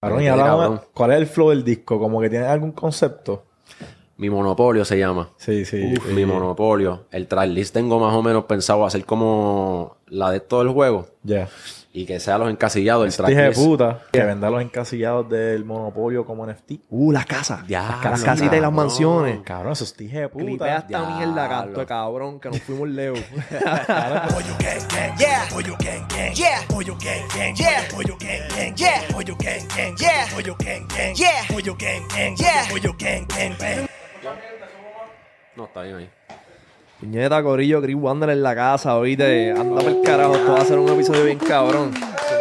Cabrón, y hablamos, ¿cuál es el flow del disco? ¿Como que tiene algún concepto? Mi Monopolio se llama. Sí, sí. Uf, Mi Monopolio. El tracklist tengo más o menos pensado hacer como la de todo el juego. Ya. Y que sea los encasillados del Dije de tracklist. puta. Que venda los encasillados del Monopolio como NFT. La casa. Ya, Las casitas y las mansiones. Cabrón, esos dije de Clipea puta. esta Diablo. mierda, canto, cabrón, que nos fuimos lejos. Pollo gang gang, yeah. Pollo gang gang, yeah. Pollo gang gang, yeah. Pollo gang gang, yeah. Pollo gang gang, yeah. Pollo gang gang, yeah. Pollo gang gang, yeah. Pollo gang gang, bang. No, está bien ahí. Puñeta, corillo, Chris Wander en la casa, oíste. Anda por carajo, esto va a ser un episodio bien cabrón.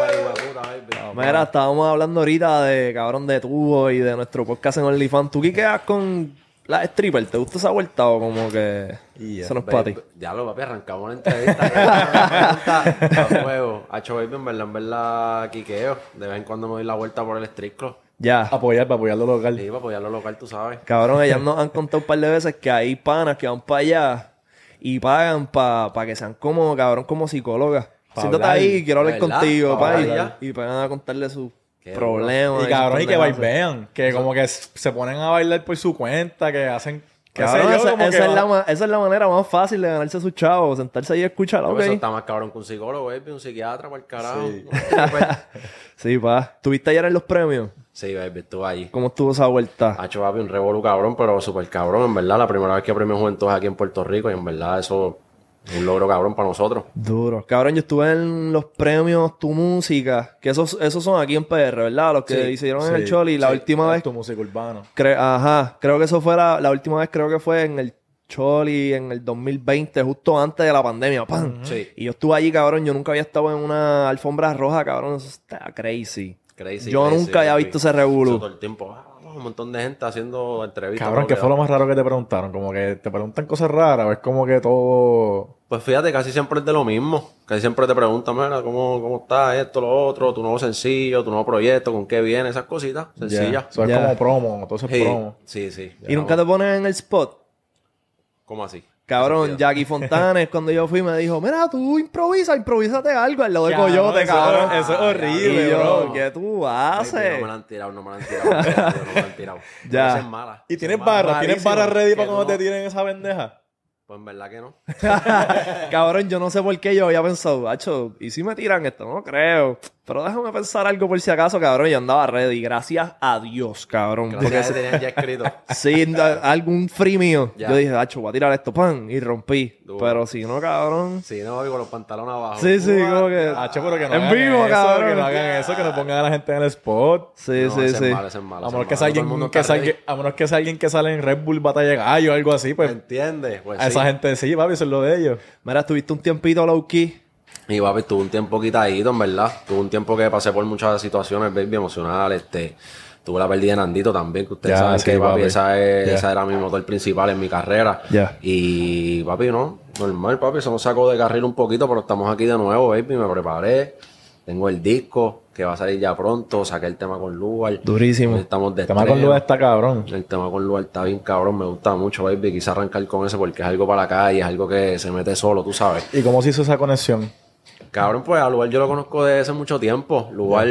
Mira, estábamos hablando ahorita de, cabrón, de tubo y de nuestro podcast en OnlyFans. ¿Tú qué quedas con la stripper? ¿Te gusta esa vuelta o como que eso no es para ti? Diablo, papi, arrancamos la entrevista. A juego. Hacho, baby, en verdad, quiqueo. De vez en cuando me doy la vuelta por el street club. Ya. Para apoyar lo local. Sí, para apoyar lo local, tú sabes. Cabrón, ellas nos han contado un par de veces que hay panas que van para allá y pagan para que sean como, cabrón, como psicólogas. Pa' Siéntate hablar. ahí, quiero hablar ¿Verdad? contigo, Pa' pa, hablar y pagan a contarle sus Qué problemas. Y cabrón, y que sus bailean. Que como que se ponen a bailar por su cuenta, que hacen... qué sé Cabrón, yo, esa, como que esa es la manera más fácil de ganarse a sus chavos. Sentarse ahí y escuchar, Por ok. eso está más cabrón que un psicólogo, baby, un psiquiatra, por el carajo. Sí. Sí, pa. ¿Tuviste ayer en los premios? Sí, baby, estuve allí. ¿Cómo estuvo esa vuelta? Hacho, papi, un revolú cabrón, pero súper cabrón, en verdad. La primera vez que premio Juventud es aquí en Puerto Rico y en verdad eso es un logro cabrón para nosotros. Duro. Cabrón, yo estuve en los premios Tu Música, que esos son aquí en PR, ¿verdad? Los que Sí, hicieron en sí, el Choli. La sí, última vez... Tu música urbana. creo que eso fue la última vez, creo que fue en el Choli en el 2020, justo antes de la pandemia, ¡pam! Sí. Y yo estuve allí, cabrón, yo nunca había estado en una alfombra roja, cabrón, eso está crazy. Crazy. Yo nunca había papi. visto ese Eso revolú. todo el tiempo. Un montón de gente haciendo entrevistas. Cabrón, ¿qué fue lo más raro que te preguntaron? Como que te preguntan cosas raras, o es como que todo... Pues fíjate, casi siempre es de lo mismo. Casi siempre te preguntan, mira, ¿cómo está esto, lo otro? Tu nuevo sencillo, tu nuevo proyecto, ¿con qué viene? Esas cositas sencillas. Eso es Ya. como promo, todo eso es Sí, promo. sí. Y nunca te ponen en el spot. ¿Cómo así? Cabrón, Jackie Fontanes, cuando yo fui, me dijo, mira, tú improvísate algo al lado de Coyote, cabrón. Eso es horrible, Y yo, bro. ¿qué tú Ay, haces? no me la han tirado, no me la han tirado. Ya. Esa es mala. ¿Y tienes Esa es mala. barras? ¿Tienes Malísimo. barras ready Que para cuando no- te tiren esa pendeja? Pues en verdad que no. Cabrón, yo no sé por qué yo había pensado, hacho, ¿y si me tiran esto? No creo. Pero déjame pensar algo por si acaso, cabrón. Yo andaba ready. Gracias a Dios, cabrón. Porque se tenían ya escrito. Sí, algún free mío. Ya. Yo dije, hacho, voy a tirar esto, pan. Y rompí. Duro. Pero si no, cabrón. Sí, no, con los pantalones abajo. Sí, como que... Hacho, pero que no En hagan vivo, eso, cabrón. que no hagan eso, que no pongan a la gente en el spot. Sí, No, sí, ese sí. es malo, ese es malo. A ese menos es que sea malo. Todo el alguien mundo que está ready. a menos que sea alguien que sale en Red Bull Batalla de Gallo o algo así, pues ¿Entiendes? Pues a esa sí. gente sí, papi, eso es lo de ellos. Mira, estuviste un tiempito low key. Y papi, tuve un tiempo quitadito, en verdad. Tuve un tiempo que pasé por muchas situaciones, baby, emocionales. Tuve la pérdida de Nandito también, que ustedes Ya, saben sí, que, papi, papi. esa Ya. era mi motor principal en mi carrera. Ya. Y, papi, no, normal, papi, eso nos sacó de carril un poquito, pero estamos aquí de nuevo, baby, me preparé. Tengo el disco, que va a salir ya pronto. Saqué el tema con Lugar. Durísimo. Estamos de El tema con estreno. Lua está cabrón. El tema con Lugar está bien cabrón, me gusta mucho, baby. Quise arrancar con ese porque es algo para la calle, es algo que se mete solo, tú sabes. ¿Y cómo se hizo esa conexión? Cabrón, pues a Lugar yo lo conozco desde hace mucho tiempo. Lugar,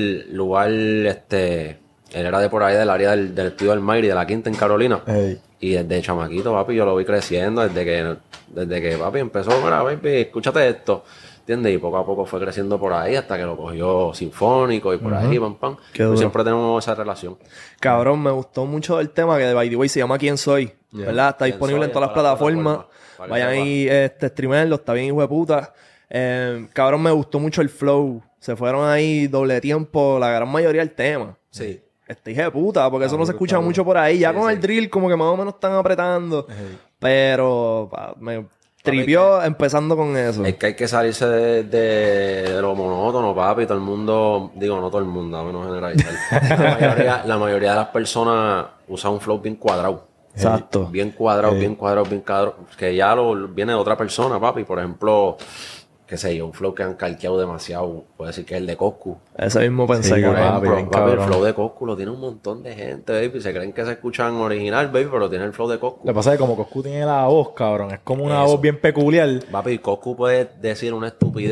él era de por ahí del área del estudio del Mayri, de la Quinta en Carolina. Ey. Y desde chamaquito, papi, yo lo vi creciendo, desde que papi empezó, mira, baby, escúchate esto. ¿Entiendes? Y poco a poco fue creciendo por ahí hasta que lo cogió Sinfónico y por ahí, pam, pam. Qué duro. Pues siempre tenemos esa relación. Cabrón, me gustó mucho el tema que de By the Way se llama ¿Quién soy? Yeah. ¿Verdad? Está ¿Quién disponible soy? en todas las En todas las plataformas. plataformas, para que Vayan sepa. ahí, streamerlo, está bien hijo de puta. Cabrón, me gustó mucho el flow. Se fueron ahí doble tiempo, la gran mayoría del tema. Sí. Este hijo de puta, porque eso no se escucha duro. mucho por ahí. Ya Sí, con sí. el drill como que más o menos están apretando. Ey. Pero me tripió empezando con eso. Es que hay que salirse de lo monótono, papi. Todo el mundo, digo, no todo el mundo, a menos generalizar. La mayoría de las personas usan un flow bien cuadrado. Exacto. Bien cuadrado, bien cuadrado, bien cuadrado. Que ya viene de otra persona, papi. Por ejemplo, qué sé yo, un flow que han calqueado demasiado. Puede decir que es el de Coscu. Ese mismo pensé, Sí, Por cabrón. papi, ejemplo, bien papi, el cabrón. flow de Coscu lo tiene un montón de gente, baby. Se creen que se escuchan original, baby, pero tiene el flow de Coscu. Lo que pasa es que como Coscu tiene la voz, cabrón, es como una Eso. voz bien peculiar. Papi, Coscu puede decir una estupidez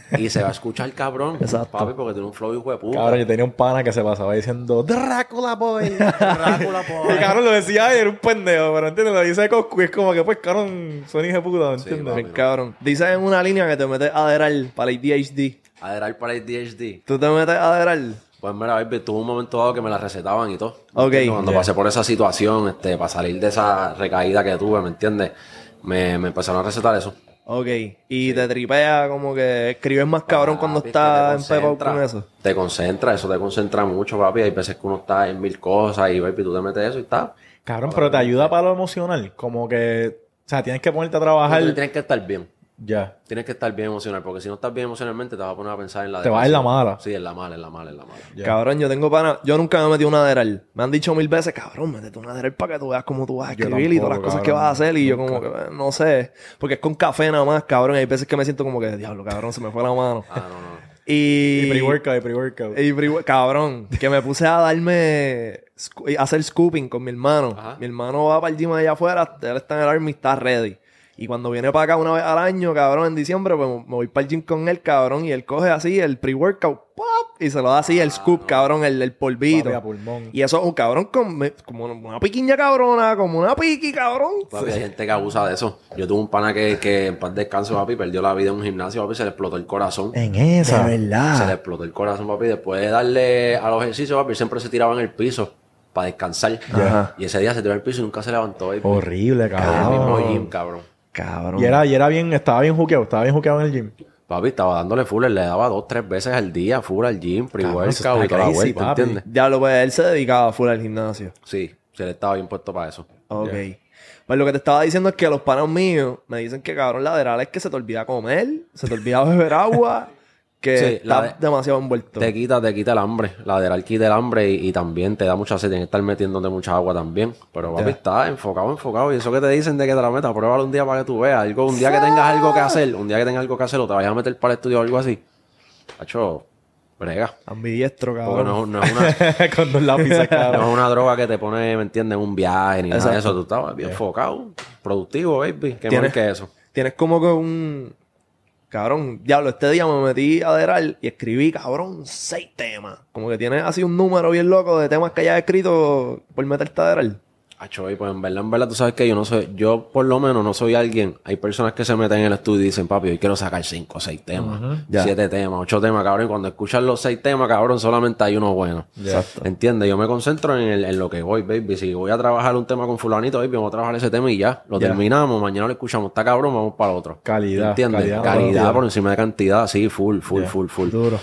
y se va a escuchar cabrón, Exacto. papi, porque tiene un flow hijo de puta. Cabrón, yo tenía un pana que se pasaba diciendo Drácula Boy. Drácula, Y cabrón lo decía y era un pendejo, pero entiendes, lo dice Coscu y es como que pues cabrón, son hijos de puta, ¿entiendes? papi. Bien cabrón. Dice en una línea que te metes Adderall para el ADHD. Adderall para el DHD. ¿Tú te metes Adderall? Pues mira, baby, tuve un momento dado que me la recetaban y todo. Ok. ¿Entiendes? Cuando pasé por esa situación, para salir de esa recaída que tuve, ¿me entiendes? Me empezaron a recetar eso. Ok. Y te tripea como que escribes más cabrón cuando Papi, es estás que empepado con eso. Te concentra, eso te concentra mucho, papi. Hay veces que uno está en mil cosas y, baby, tú te metes eso y está. Cabrón, pero te ayuda para lo emocional, como que, o sea, tienes que ponerte a trabajar. Tú tienes que estar bien. Ya. Tienes que estar bien emocional, porque si no estás bien emocionalmente te vas a poner a pensar en la Te vas en la mala. Sí, en la mala. Ya. Cabrón, yo tengo pana. Yo nunca me he metido una Adderall. Me han dicho 1000 veces, cabrón, métete una Adderall para que tú veas cómo tú vas a Yo escribir y todas las tampoco, cosas que cabrón. vas a hacer. Y yo como que, no sé. Porque es con café nada más, cabrón. Hay veces que me siento como que, diablo, cabrón, se me fue la mano. Ah, no. Y... Y pre-workout. Cabrón, que me puse a darme... a hacer scooping con mi hermano. Ajá. Mi hermano va para el gym allá afuera. Él está en el Army, está ready. Y cuando viene para acá una vez al año, cabrón, en diciembre, pues me voy para el gym con él, cabrón. Y él coge así el pre-workout, ¡pop! Y se lo da así el scoop, cabrón, el polvito. Papi, a pulmón. Y eso, un cabrón, como una piquiña cabrona, como una piqui, cabrón. Papi, hay gente que abusa de eso. Yo tuve un pana que en paz descanso, papi, perdió la vida en un gimnasio, papi, se le explotó el corazón. En esa. Se le verdad. explotó el corazón, papi. Después de darle a los ejercicios, papi, siempre se tiraba en el piso para descansar. Ajá. Y ese día se tiró en el piso y nunca se levantó, baby. Horrible, En el mismo cabrón. gym, cabrón. Cabrón. Y era bien, estaba bien juqueado en el gym. Papi, estaba dándole full, él le daba 2, 3 veces al día, full al gym, Cabrón, eso pre-workout y está toda la crazy, vuelta, papi. ¿entiendes? Ya lo pues, él se dedicaba full al gimnasio. Sí, se le estaba bien puesto para eso. Ok. Pues lo que te estaba diciendo es que los panos míos me dicen que, cabrón, la Adderall es que se te olvida comer, se te olvida beber agua, que Sí, estás demasiado envuelto. Te quita el hambre. La Adderall quita el hambre y también te da mucha sed. Tienes que estar metiéndote mucha agua también. Pero, papi, está enfocado. Y eso que te dicen de que te la metas, pruébalo un día para que tú veas. Un día que tengas algo que hacer, o te vayas a meter para el estudio o algo así. Hacho, brega. Ambidiestro, Porque cabrón. no es una... Con 2 lápices, No cabrón. es una droga que te pone, ¿me entiendes? En un viaje ni nada de Exacto. eso. Tú estabas bien enfocado, productivo, baby. ¿Qué ¿Tienes- más que eso? Tienes como que un... Cabrón, diablo, este día me metí a Adderall y escribí, cabrón, 6 temas. Como que tienes así un número bien loco de temas que hayas escrito por meterte a Adderall. Acho, y pues en verdad, tú sabes que yo por lo menos no soy alguien. Hay personas que se meten en el estudio y dicen, papi, hoy quiero sacar 5 o 6 temas, Ya. 7 temas, 8 temas, cabrón. Y cuando escuchas los 6 temas, cabrón, solamente hay uno bueno. Exacto. ¿Entiendes? Yo me concentro en lo que voy, baby. Si voy a trabajar un tema con fulanito, baby, vamos a trabajar ese tema y ya. Lo terminamos, mañana lo escuchamos, está cabrón, vamos para el otro. Calidad, ¿Entiendes? calidad, Calidad cantidad. por encima de cantidad, sí, full. Duro.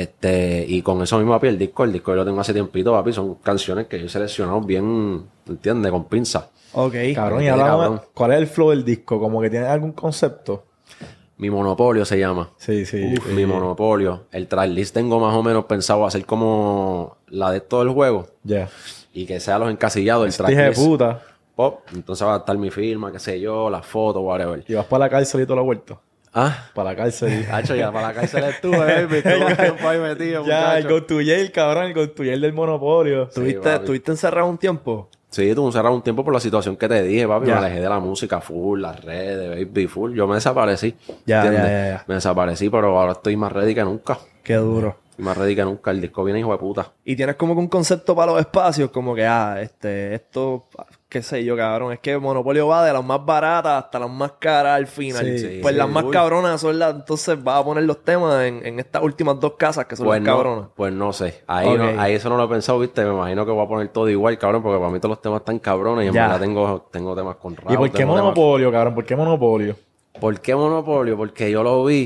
Y con eso mismo, papi, el disco yo lo tengo hace tiempito, papi. Son canciones que yo he seleccionado bien, ¿entiendes? Con pinza. Ok. Cabrón, y Sí, hablamos, cabrón. ¿cuál es el flow del disco? Como que tiene algún concepto. Mi monopolio se llama. Sí. Mi monopolio. El tracklist tengo más o menos pensado hacer como la de todo el juego. Ya. Y que sea los encasillados, el Dije de tracklist. puta. Pop. Entonces va a estar mi firma, qué sé yo, las fotos, whatever. Y vas para la cárcel y toda la vuelta. Ah. Para la cárcel. Hacho, ya para la cárcel estuve, baby. Estuve tiempo ahí metido, Ya, el muchacho. go to jail, cabrón. El go to jail del monopolio. ¿Tuviste, papi. ¿Estuviste encerrado un tiempo? Sí, tuve cerrado un tiempo por la situación que te dije, papi. Ya. Me alejé de la música full, las redes, baby, full. Yo me desaparecí. Ya, ¿entiendes? ya. Me desaparecí, pero ahora estoy más ready que nunca. Qué duro. Estoy más ready que nunca. El disco viene hijo de puta. Y tienes como que un concepto para los espacios, como que, esto, qué sé yo, cabrón, es que Monopolio va de las más baratas hasta las más caras al final. Sí, Pues sí, las más uy. cabronas son las, entonces vas a poner los temas en estas últimas 2 casas que son Pues las no, cabronas. pues no sé. Ahí, Ok. ahí eso no lo he pensado, viste. Me imagino que voy a poner todo igual, cabrón, porque para mí todos los temas están cabrones y en Ya. verdad tengo temas con rap. ¿Y por qué tengo temas- monopolio, cabrón? ¿Por qué monopolio? ¿Por qué Monopolio? Porque yo lo vi.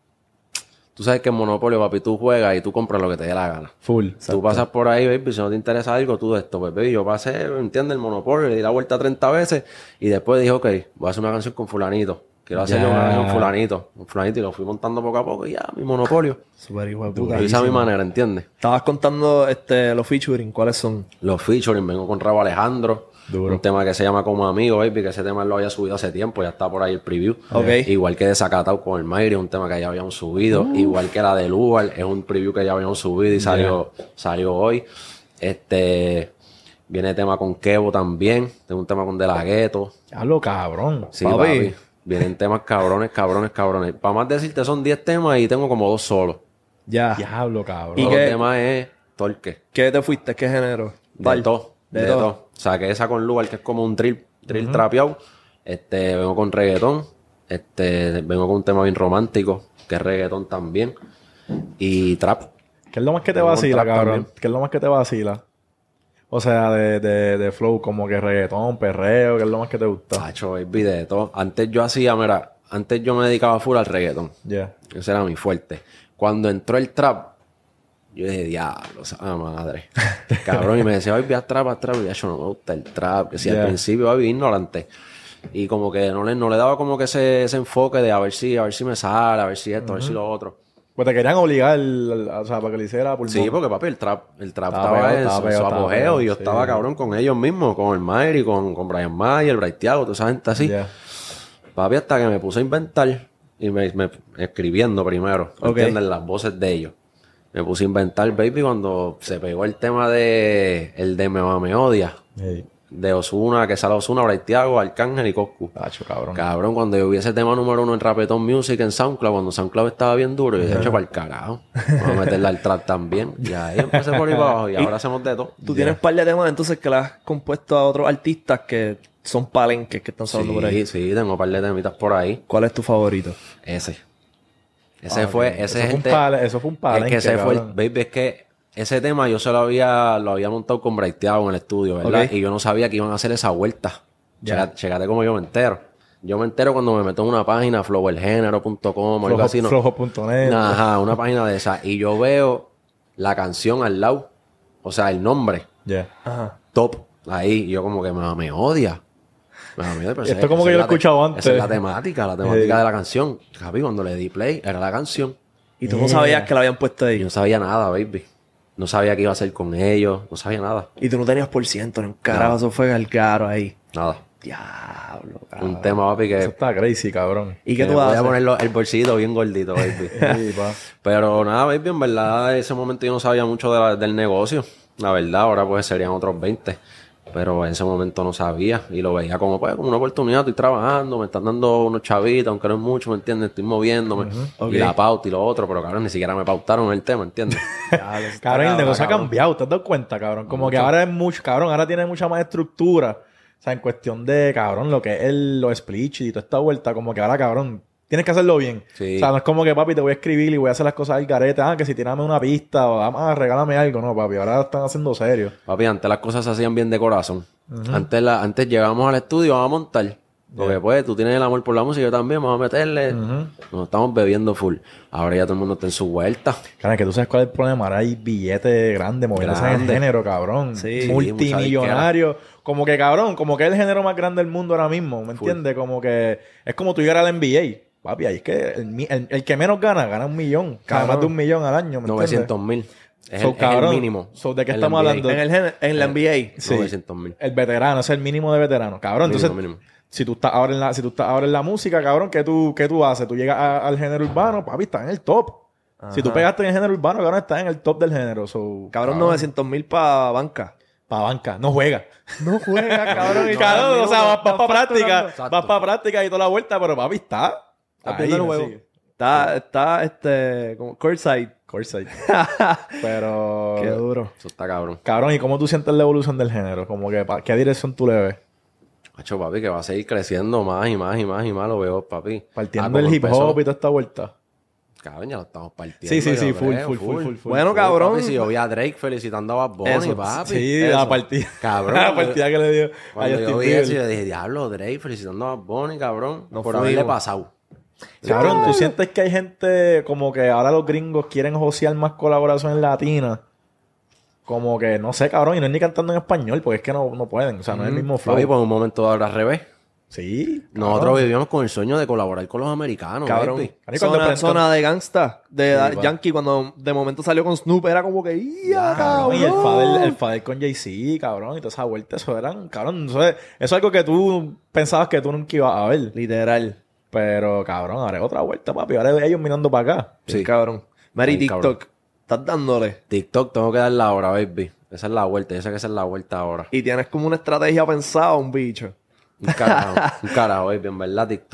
Tú sabes que en Monopolio, papi, tú juegas y tú compras lo que te dé la gana. Full. Tú pasas por ahí, baby, si no te interesa algo, tú de esto, pues, baby, yo pasé, ¿entiendes? El Monopolio, le di la vuelta 30 veces y después dije, ok, voy a hacer una canción con fulanito. Quiero hacerle Ya. una canción con fulanito y lo fui montando poco a poco y ya, mi Monopolio. Súper hijo de puta. Lo hice a mi manera, ¿entiendes? Estabas contando los featuring, ¿cuáles son? Los featuring, vengo con Rabo Alejandro. Duro. Un tema que se llama Como Amigo, baby, que ese tema lo había subido hace tiempo, ya está por ahí el preview. Ok. Igual que Desacatado con el Mayri, un tema que ya habíamos subido. Igual que la de Lugar, es un preview que ya habíamos subido y salió hoy. Viene tema con Kevo también. Tengo un tema con De La Ghetto. Hablo cabrón. Sí, Papi. papi. Vienen temas cabrones. Para más decirte, son 10 temas y tengo como 2 solos. Ya. Diablo, cabrón. ¿Y Los qué? temas es torque. ¿Qué te fuiste? ¿Qué género? De todo. De De todo. todo. Saqué esa con lugar que es como un drill trapeado. Vengo con reggaetón. Vengo con un tema bien romántico, que es reggaetón también. Y trap. ¿Qué es lo más que te Tengo un vacila, trap cabrón? también. ¿Qué es lo más que te vacila? O sea, de flow, como que reggaetón, perreo, ¿qué es lo más que te gusta? Tacho, baby, de todo. Antes yo me dedicaba full al reggaetón. Ya. Ese era mi fuerte. Cuando entró el trap, yo dije, diablo, esa madre. Cabrón, y me decía, baby, haz trap. Y yo, no me gusta el trap. Que si Yeah. al principio, baby, ignorante. Y como que no le daba como que ese enfoque de a ver si me sale, a ver si esto, a ver si lo otro. Pues te querían obligar, o sea, para que le hiciera pulmón. Sí, porque papi, el trap Estaba estaba pegado, en estaba su pegado, estaba apogeo pegado, y yo sí. estaba cabrón con ellos mismos, con el Mayri, con Brian Mayer, el Braithiago, toda esa gente así. Ya. Papi, hasta que me puse a inventar y me escribiendo primero, Ok. ¿entiendes? Las voces de ellos. Me puse a inventar, baby, cuando se pegó el tema el de Me Odia, Sí. de Ozuna, que sale Ozuna, Braithiago, Arcángel y Coscu. Tacho, cabrón. Cabrón, cuando yo vi ese tema número 1 en Rapetón Music en SoundCloud, cuando SoundCloud estaba bien duro, yo dije, hecho para el carajo. Vamos a meterle al trap también. Y ahí empecé por ahí para abajo y ahora hacemos de todo. Tú tienes un par de temas entonces que le has compuesto a otros artistas que son palenques que están sonando por ahí. Sí, tengo un par de temitas por ahí. ¿Cuál es tu favorito? Ese Eso fue un palenque. Eso fue un Es palenque, que ese fue el, cabrón. baby, es que ese tema yo lo había montado con Braithiago en el estudio, ¿verdad? Ok. Y yo no sabía que iban a hacer esa vuelta. Ya. Chécate cómo yo me entero. Yo me entero cuando me meto en una página, flowergenero.com o algo así, ¿no? Flojo.net. Ajá, una página de esa. Y yo veo la canción al lado. O sea, el nombre. Ya. Ajá. Top. Ahí. Y yo como que me odia. Me odia. Pero Esto como que yo lo he escuchado antes. Esa es la temática de la canción. Javi, cuando le di play, era la canción. Y tú no sabías que la habían puesto Y ahí. yo no sabía nada, baby. No sabía qué iba a hacer con ellos. No sabía nada. Y tú no tenías por ciento, ni un carajo, eso fue el caro ahí. Nada. Diablo, cabrón. Un tema, papi, Eso que... está crazy, cabrón. ¿Y qué que tú voy haces? a ponerlo el bolsito bien gordito, baby. Sí, pa. Pero nada, baby, en verdad, en ese momento yo no sabía mucho del negocio. La verdad, ahora pues serían otros 20. Pero en ese momento no sabía. Y lo veía como, pues, como una oportunidad. Estoy trabajando, me están dando unos chavitos, aunque no es mucho, ¿me entiendes? Estoy moviéndome. Ok. Y la pauta y lo otro. Pero, cabrón, ni siquiera me pautaron el tema, ¿entiendes? Diablo, eso está Cabrón, el negocio ha cabrón. cambiado, ¿te has dado cuenta, cabrón? Como que ahora es mucho, cabrón, ahora tiene mucha más estructura. O sea, en cuestión de, cabrón, lo que es los splits y toda esta vuelta, como que ahora, cabrón, tienes que hacerlo bien. Sí. O sea, no es como que, papi, te voy a escribir y voy a hacer las cosas al garete. Ah, que si tírame una pista o regálame algo. No, papi, ahora están haciendo serio. Papi, antes las cosas se hacían bien de corazón. Antes llegábamos al estudio, vamos a montar. Porque pues tú tienes el amor por la música, yo también, vamos a meterle. Nos estamos bebiendo full. Ahora ya todo el mundo está en su vuelta. Claro, que tú sabes cuál es el problema. Ahora hay billetes grandes moviéndose en el Grande. género, cabrón. Sí, Multimillonario. Como que, cabrón, como que es el género más grande del mundo ahora mismo. ¿Me entiendes? Como que es como tú llegar al NBA. Papi, ahí es que el que menos gana 1 millón. Cada más de 1 millón al año, ¿me entiendes? 900,000. Es, So, es el cabrón, mínimo. so, ¿de qué En estamos la hablando? NBA. En la NBA. Sí. 900,000. El veterano, ese es el mínimo de veterano. Cabrón, Mínimo, entonces, mínimo. si tú estás ahora en la música, cabrón, ¿qué tú haces? Tú llegas al género urbano, papi, estás en el top. Si tú pegaste en el género urbano, cabrón, estás en el top del género. So, Cabrón, 900,000 para banca. para banca, no juega. No juega, cabrón. y Cabrón, o sea, vas está para práctica, Exacto. vas para práctica y toda la vuelta, pero papi, está viendo el juego. así. Está como courtside. Courtside. Pero, Qué duro. Eso está cabrón. cabrón, ¿y cómo tú sientes la evolución del género? Como que, ¿qué dirección tú le ves? Hacho, papi, que va a seguir creciendo más y más y más y más, lo veo, papi. Partiendo como del hip empezó, hop y toda esta vuelta. Cabrón, ya lo estamos partiendo. Sí, sí, sí, yo full, creo, full. Bueno, cabrón. Papi, si yo vi a Drake felicitando a Bad Bunny, Eso, papi. Sí, eso. la partida. Cabrón, la partida que le dio a Cuando yo Justin vi Bieber. eso, yo dije, diablo, Drake felicitando a Bad Bunny, cabrón. Nos por fuimos. haberle pasado. Cabrón, ¿tú sientes que hay gente como que ahora los gringos quieren josear más colaboraciones latinas? Como que, no sé, cabrón, y no es ni cantando en español, porque es que no pueden. O sea, no es el mismo flow. Papi, por un momento ahora al revés. Sí. Nosotros vivíamos con el sueño de colaborar con los americanos, Cabrón. baby. Ahí cuando Zona de gangsta. De Sí, va. Yankee, cuando de momento salió con Snoop, era como que... ¡Ya, Cabrón, y cabrón! el Fadel con Jay-Z, cabrón, y toda esa vuelta, eso eran, cabrón, eso es algo que tú pensabas que tú nunca ibas a ver. Literal. Pero, cabrón, ahora es otra vuelta, papi. Ahora es ellos mirando para acá. Sí, Sí. cabrón. Mary Bien, TikTok. cabrón. Estás dándole. TikTok, tengo que dar la hora, baby. Esa es la vuelta. Yo sé que esa es la vuelta ahora. Y tienes como una estrategia pensada, un bicho. Un carajo, baby. En verdad, TikTok.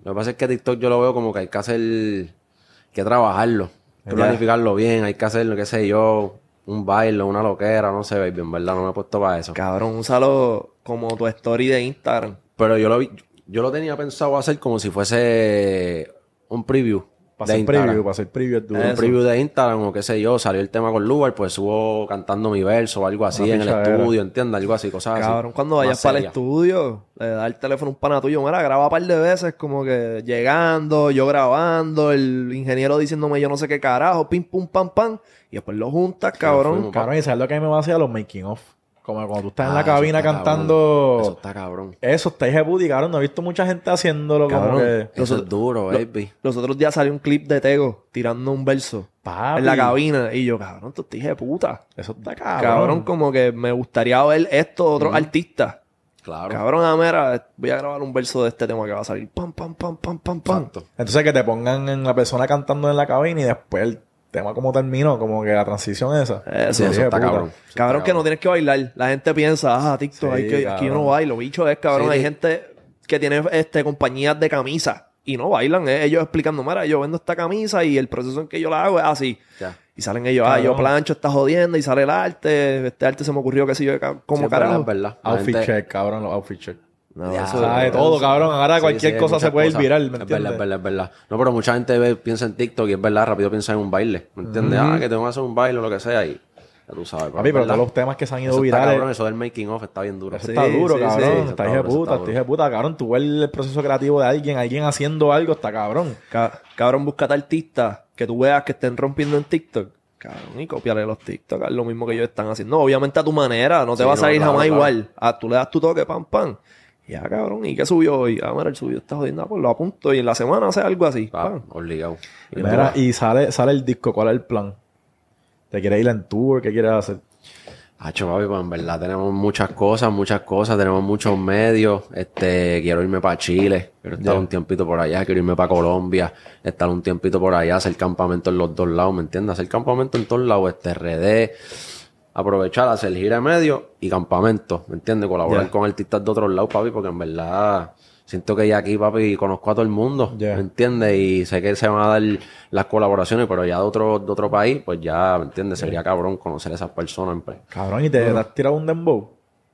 Lo que pasa es que TikTok yo lo veo como que hay que hacer... Hay que trabajarlo. Hay que planificarlo bien. Hay que hacerlo, qué sé yo... Un baile, una loquera, no sé, baby. En verdad no me he puesto para eso. Cabrón, úsalo como tu story de Instagram. Pero yo lo tenía pensado hacer como si fuese un preview. Para hacer preview es duro. Un preview de Instagram o qué sé yo, salió el tema con Lugar, pues subo cantando mi verso o algo así en el estudio, ¿entiendes? Algo así, cosas así. Cabrón, cuando vayas para el estudio, le da el teléfono a un pana tuyo, mira, graba un par de veces como que llegando, yo grabando, el ingeniero diciéndome yo no sé qué carajo, pim, pum, pam, pam, y después lo juntas, cabrón. Cabrón, y ¿sabes lo que a mí me va a hacer? Los making of. Como cuando tú estás en la cabina cantando... Eso está cabrón. Eso está hija de puti, cabrón. No he visto mucha gente haciéndolo Cabrón, como que... Eso es duro, baby. Los otros días salió un clip de Tego tirando un verso Papi. en la cabina. Y yo, cabrón, tú estás hija de puta. Eso está cabrón. Cabrón, como que me gustaría ver esto de otros artistas. Claro. Cabrón, mira, voy a grabar un verso de este tema que va a salir. Pam, pam, pam, pam, pam, pam. Exacto. Entonces que te pongan en la persona cantando en la cabina y después el tema como terminó, como que la transición esa. Eso Sí, eso está cabrón. Cabrón, que no tienes que bailar. La gente piensa, TikTok, Sí, aquí yo no bailo. Bicho es, cabrón. Sí, hay sí. gente que tiene compañías de camisa y no bailan. Ellos explicando, mira, yo vendo esta camisa y el proceso en que yo la hago es así. Ya. Y salen ellos, Cabrón. yo plancho esta jodienda y sale el arte. Este arte se me ocurrió que si yo, como Sí, carajo. es verdad. La Outfit gente- check, cabrón, los outfit check. No, Ya, eso- Sabe todo, cabrón. Ahora Sí, cualquier sí, cosa muchas se puede ir cosas. viral, ¿me Es verdad, entiendes? es verdad, es verdad. No, pero mucha gente piensa en TikTok y es verdad, rápido piensa en un baile. ¿Me entiendes? Que tengo que hacer un baile o lo que sea y ya tú sabes. Papi, pero es verdad. todos los temas que se han ido Eso está virales... cabrón, eso del making of está bien duro. Eso Sí, está duro, sí, cabrón. sí. Eso Está está hija de duro, eso puta, está está hija de puta, cabrón. Tú ves el proceso creativo de alguien haciendo algo, está cabrón. Cabrón, búscate artistas que tú veas que estén rompiendo en TikTok. Cabrón, y copiarle los TikTok. Es lo mismo que ellos están haciendo. No, obviamente a tu manera. No te Sí, va a salir claro, jamás claro. igual. Tú le das tu toque, pam, pam. Ya, cabrón. ¿Y qué subió hoy? Mira, el subió está jodiendo. Pues lo apunto. Y en la semana hace algo así. Pam. Obligado. Mira, y sale el disco, ¿cuál es el plan? ¿Te quieres ir en tour? ¿Qué quieres hacer? Hacho, papi, pues en verdad tenemos muchas cosas, tenemos muchos medios. Quiero irme para Chile, quiero estar un tiempito por allá, quiero irme para Colombia, estar un tiempito por allá, hacer campamento en los dos lados, ¿me entiendes? Hacer campamento en todos lados, RD, aprovechar, hacer gira de medio y campamento, ¿me entiendes? Colaborar con artistas de otros lados, papi, porque en verdad siento que ya aquí, papi, conozco a todo el mundo, ¿me entiendes? Y sé que se van a dar las colaboraciones, pero ya de otro país, pues ya, ¿me entiendes? Sería cabrón conocer a esas personas. Pues. Cabrón, ¿y te has tirado un dembow?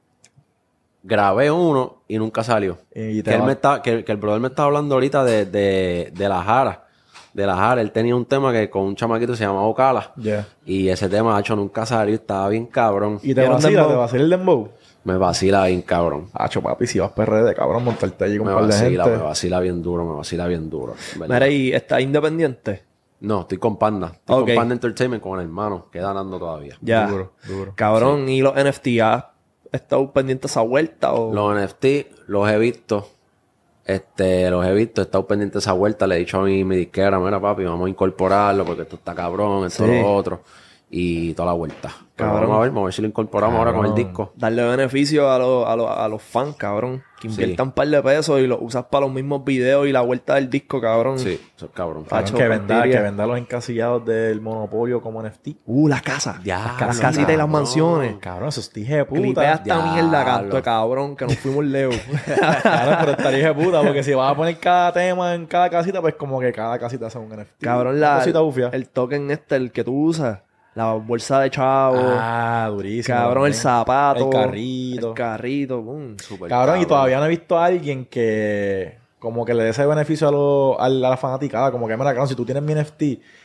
Grabé uno y nunca salió. Y te Que, él va- me está, que el brother me estaba hablando ahorita de la Jara. De la Jara. Él tenía un tema que con un chamaquito se llamaba Ocala. Yeah. Y ese tema, hacho, nunca salió. Estaba bien cabrón. ¿Y te ¿Quieres un vacila? dembow? ¿Te vacila el dembow? Me vacila bien cabrón. Hacho, papi, si vas PRD, cabrón, montarte allí con Me un par de vacila, gente. me vacila bien duro, me vacila bien duro. ¿verdad? Mira, y está independiente. No, estoy con Panda. Estoy Ok. con Panda Entertainment con el hermano. Queda dando todavía. Ya. Duro. Cabrón, ¿y los NFT? ¿Has estado pendiente a esa vuelta? O... Los NFT los he visto. He estado pendiente de esa vuelta. Le he dicho a mi disquera, mira papi, vamos a incorporarlo porque esto está cabrón, esto Sí. lo otro. Y toda la vuelta. Pero Cabrón. vamos a ver si lo incorporamos ahora con el disco. Darle beneficio a los fans, cabrón. Que inviertan un par de pesos y los usas para los mismos videos y la vuelta del disco, cabrón. Sí, eso es cabrón. Cabrón, Hacho, que venda partiría. los encasillados del monopolio como NFT. La casa. Ya, Las casitas y las mansiones. Cabrón, eso es tije de Clipea puta. esta mierda, Diablo. canto de cabrón, que nos fuimos leo. Cabrón, pero estaría de puta, porque si vas a poner cada tema en cada casita, pues como que cada casita sea un NFT. Cabrón, Una cosita bufia. el token el que tú usas. La bolsa de chavo. Ah, durísimo. Cabrón, el también. zapato. El carrito. El carrito. boom. Súper Cabrón, y todavía no he visto a alguien que como que le dé ese beneficio a la fanaticada. Como que, mira, cabrón, si tú tienes mi NFT,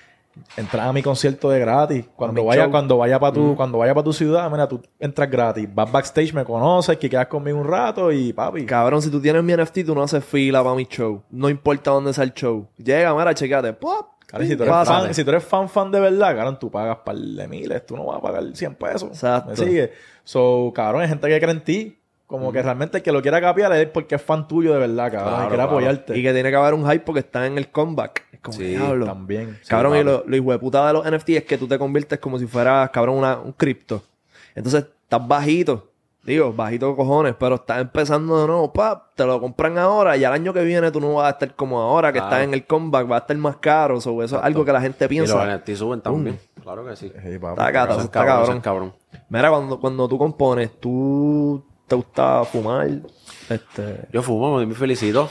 entras a mi concierto de gratis. Cuando mi vaya, show. cuando vaya para tu ciudad, mira, tú entras gratis. Vas backstage, me conoces, que quedas conmigo un rato y papi. Cabrón, si tú tienes mi NFT, tú no haces fila para mi show. No importa dónde sea el show. Llega, mira, chequeate. ¡Pop! Cabrón, si tú eres Pásate. fan, si tú eres fan de verdad, cabrón, tú pagas par de miles, tú no vas a pagar 100 pesos. Exacto. ¿Me sigue? So, cabrón, hay gente que cree en ti. Como que realmente el que lo quiera capiar es porque es fan tuyo de verdad, cabrón. Claro, y quiere claro. apoyarte. Y que tiene que haber un hype porque está en el comeback. Es como, Sí, diablo. También. Cabrón, Sí, y lo hijo de puta de los NFT es que tú te conviertes como si fueras, cabrón, un cripto. Entonces, estás bajito. Digo, bajito cojones, pero estás empezando de nuevo, te lo compran ahora y al año que viene tú no vas a estar como ahora, que Claro. estás en el comeback, va a estar más caro. Eso es algo que la gente Y piensa. los NFT suben también. Claro que sí. Sí, papi. Está cata, Eso es está cabrón, eso cabrón. es cabrón. Mira, cuando tú compones, ¿tú te gusta fumar? Yo fumo, me felicito.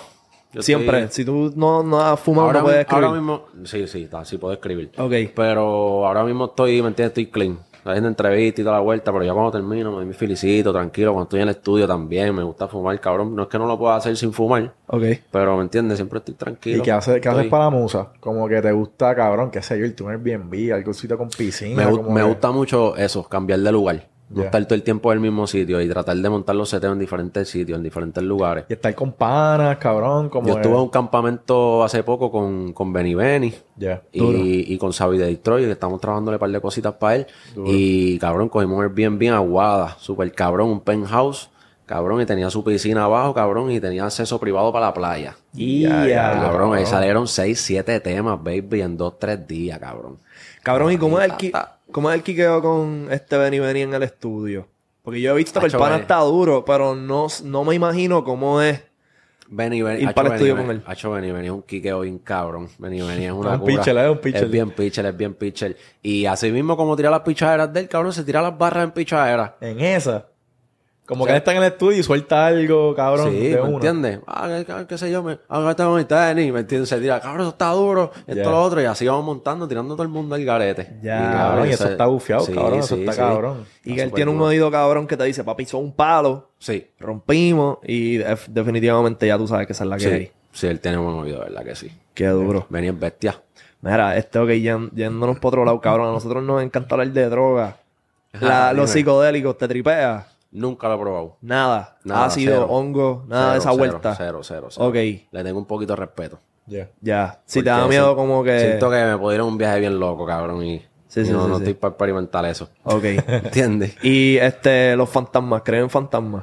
Siempre. Si tú no has fumado, Ahora, no puedes escribir. ahora mismo, sí puedo escribir. Ok. Pero ahora mismo ¿me entiendes? Estoy clean. Estoy haciendo entrevistas y toda la vuelta, pero ya cuando termino me doy mi felicito, tranquilo. Cuando estoy en el estudio también, me gusta fumar, cabrón. No es que no lo pueda hacer sin fumar, Ok. pero ¿me entiendes? Siempre estoy tranquilo. ¿Y qué haces Estoy- para la musa? Como que te gusta, cabrón, qué sé yo, irte a un Airbnb, algún sitio con piscina. Me gusta mucho eso, cambiar de lugar. No Ya. estar todo el tiempo en el mismo sitio y tratar de montar los seteos en diferentes sitios, en diferentes lugares. Y estar con panas, cabrón, como... Yo estuve en un campamento hace poco con Benny Benny. Ya. Y con Xavi de Detroit, que estamos trabajándole un par de cositas para él. Y cabrón, cogimos un Airbnb en Aguada, súper cabrón, un penthouse, cabrón, y tenía su piscina abajo, cabrón, y tenía acceso privado para la playa. Cabrón, ahí salieron 6, 7 temas, baby, en 2, 3 días, cabrón. Cabrón, ¿y cómo es Ta. cómo es el quiqueo con este Benny Benny en el estudio? Porque yo he visto que el Hacho, pana Benny. está duro, pero no me imagino cómo es. Benny Benny, Ir para el estudio con él. Benny Benny es un quiqueo bien cabrón. Benny Benny es una Un cura. pitcher, es un pitcher. Es bien pitcher. Y así mismo como tira las pichaderas del cabrón, se tira las barras en pichadera. En esa. Como que él está en el estudio y suelta algo, cabrón, Sí, de ¿me una. entiendes? Qué sé yo, este mi tenis, ¿me entiendes? Se tira, cabrón, eso está duro, esto, Ya. lo otro, y así vamos montando, tirando todo el mundo al garete. Ya, Cabrón, y eso ese- está bufiado, sí, cabrón, eso sí, está sí. cabrón. Y que Está él súper tiene un duro. oído cabrón que te dice, papi, son un palo, Sí, rompimos, y definitivamente ya tú sabes que esa es la que hay. sí, sí, él tiene buen oído, ¿verdad que sí? Qué duro. Venía en bestia. Mira, ok, yéndonos por otro lado, cabrón. A nosotros nos encanta hablar de droga. Ajá, Los dime. psicodélicos, ¿te tripea? Nunca lo he probado. Nada. Nada, Ácido, cero. hongo, nada de esa Cero, vuelta. Cero. Ok, Le tengo un poquito de respeto. Ya. ya. Si te Porque da miedo sí, como que... Siento que me puedo ir a un viaje bien loco, cabrón, y Sí, sí, no, sí, no sí. estoy para experimentar eso. Ok. ¿Entiendes? Y los fantasmas, ¿creen en fantasmas?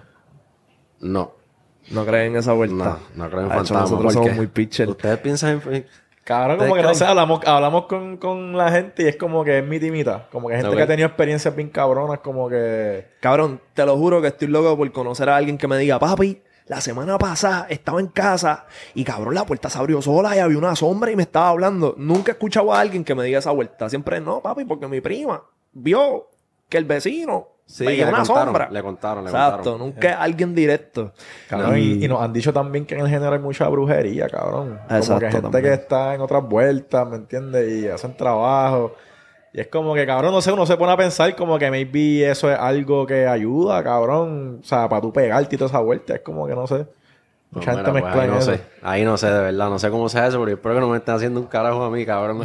No. No creen en esa vuelta. No creo en Hacho, fantasmas. nosotros ¿por somos qué? muy pitcher. Ustedes piensan en... Cabrón, como que no sé, hablamos con la gente y es como que es mitimita. Como que gente Ok. que ha tenido experiencias bien cabronas, como que... Cabrón, te lo juro que estoy loco por conocer a alguien que me diga, papi, la semana pasada estaba en casa y cabrón, la puerta se abrió sola y había una sombra y me estaba hablando. Nunca he escuchado a alguien que me diga esa vuelta. Siempre no, papi, porque mi prima vio que el vecino veía le una contaron, sombra. le contaron. Exacto, nunca es alguien directo. Cabrón, y nos han dicho también que en el género hay mucha brujería, cabrón. Como Exacto, que gente también. que está en otras vueltas, ¿me entiendes? Y hacen trabajo. Y es como que, cabrón, no sé, uno se pone a pensar como que maybe eso es algo que ayuda, cabrón. O sea, para tú pegarte y toda esa vuelta. Es como que no sé. Mucha No, gente mira, mezcla pues, en ahí no eso. sé. Ahí no sé, de verdad. No sé cómo se hace, pero yo espero que no me estén haciendo un carajo a mí, cabrón.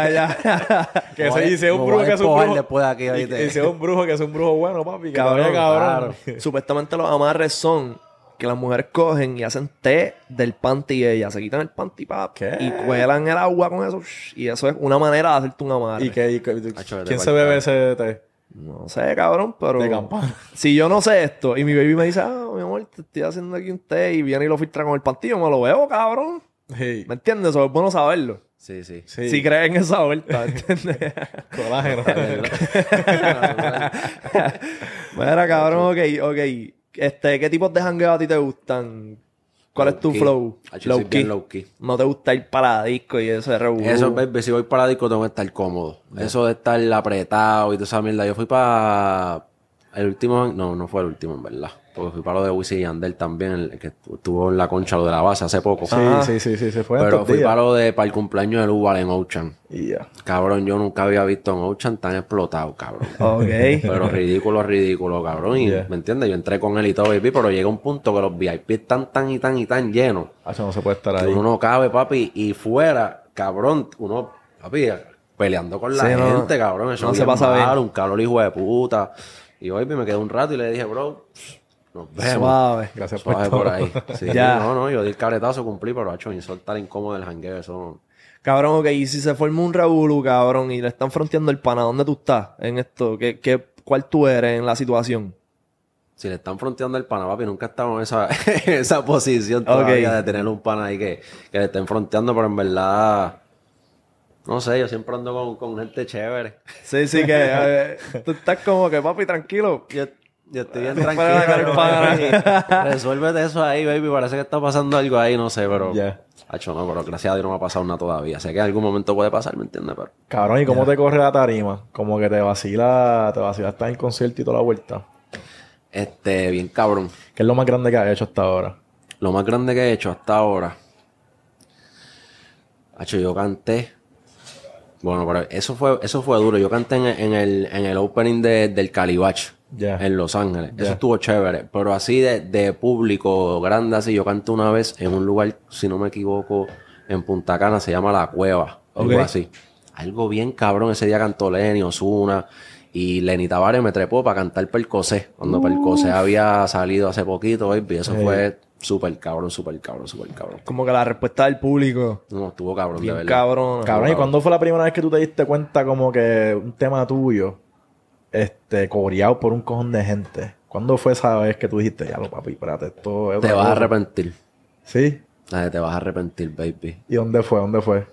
Ya. Que se dice un brujo que es un después brujo. después de aquí, ¿oíste? Y si es un brujo que es un brujo bueno, papi. Que Cabrón, todavía, cabrón. Supuestamente los amarres son que las mujeres cogen y hacen té del panty de ella. Se quitan el panty, papi. ¿Qué? Y cuelan el agua con eso. Y eso es una manera de hacerte un amarre. Hacho, ¿Quién de se bebe ese té? No sé, cabrón, pero... De campana. Si yo no sé esto y mi baby me dice, mi amor, te estoy haciendo aquí un té y viene y lo filtra con el pantillo, me lo veo, cabrón. Sí. ¿Me entiendes? Eso es bueno saberlo. Sí, sí. Sí. Si crees en esa vuelta, ¿entiendes? Colágeno. Mira, cabrón, ok. ¿Qué tipos de jangueo a ti te gustan? ¿Cuál es tu Low-key. flow? Hacho, soy bien low-key. ¿No te gusta ir para la disco y eso de revolú? Eso, baby, si voy para la disco tengo que estar cómodo. Eso de estar apretado y toda esa mierda. Yo fui para el último... No fue el último, en verdad. Porque fui para lo de Wisin y Yandel también, el que estuvo en la concha, lo de la base hace poco. Sí, se fue en Pero estos fui días. para el cumpleaños de Luval en Ocean. Y ya. Cabrón, yo nunca había visto en Ocean tan explotado, cabrón. Ok. Pero ridículo, cabrón. Y, Yeah. ¿me entiendes? Yo entré con él y todo, baby, pero llega un punto que los VIP están tan llenos Eso no se puede estar que ahí. uno no cabe, papi. Y fuera, cabrón, uno, papi, peleando con la Sí, no, gente, cabrón. Eso no es se bien pasa bien. malo, un calor hijo de puta. Y hoy me quedé un rato y le dije, bro, nos vemos. Suave. Gracias por Suave todo. por ahí. Sí, Ya. no, yo di el caretazo, cumplí, pero hecho, insultar incómodo el jangueo, eso no. Cabrón, ok. Y si se forma un revolú, cabrón, y le están fronteando el pana, ¿dónde tú estás en esto? ¿Cuál tú eres en la situación? Si le están fronteando el pana, papi, nunca estamos en esa, en esa posición todavía Ok. de tener un pana ahí que le estén fronteando, pero en verdad, no sé, yo siempre ando con gente chévere. Sí, que tú estás como que, papi, tranquilo. Yo estoy bien Para tranquilo. la cara el pana. Resuélvete eso ahí, baby. Parece que está pasando algo ahí, no sé, pero... Ya. Hacho, no, pero gracias a Dios no me ha pasado nada todavía. Sé que en algún momento puede pasar, ¿me entiendes? Pero... Cabrón, ¿y cómo te corre la tarima? Como que te vacila estar en concierto y toda la vuelta. bien cabrón. ¿Qué es lo más grande que has hecho hasta ahora? Lo más grande que he hecho hasta ahora... Hacho, yo canté. Bueno, pero eso fue duro. Yo canté en el opening del Calibach. Ya. En Los Ángeles. Ya. Eso estuvo chévere. Pero así de público grande, así, yo canté una vez en un lugar, si no me equivoco, en Punta Cana, se llama La Cueva. Algo Ok. así. Algo bien cabrón. Ese día cantó Lenny, Ozuna. Y Lenny Tavares me trepó para cantar Percocé. Cuando Percocé había salido hace poquito, baby. Eso fue súper cabrón, súper cabrón, súper cabrón. Como que la respuesta del público. No, estuvo cabrón, de Bien verdad. cabrón. Cabrón, ¿y cuándo fue la primera vez que tú te diste cuenta como que un tema tuyo, coreado por un cojón de gente? ¿Cuándo fue esa vez que tú dijiste, ya lo papi, espérate, esto es Te otra vas a cosa"? arrepentir. ¿Sí? Ay, te vas a arrepentir, baby. ¿Y dónde fue? ¿Dónde fue?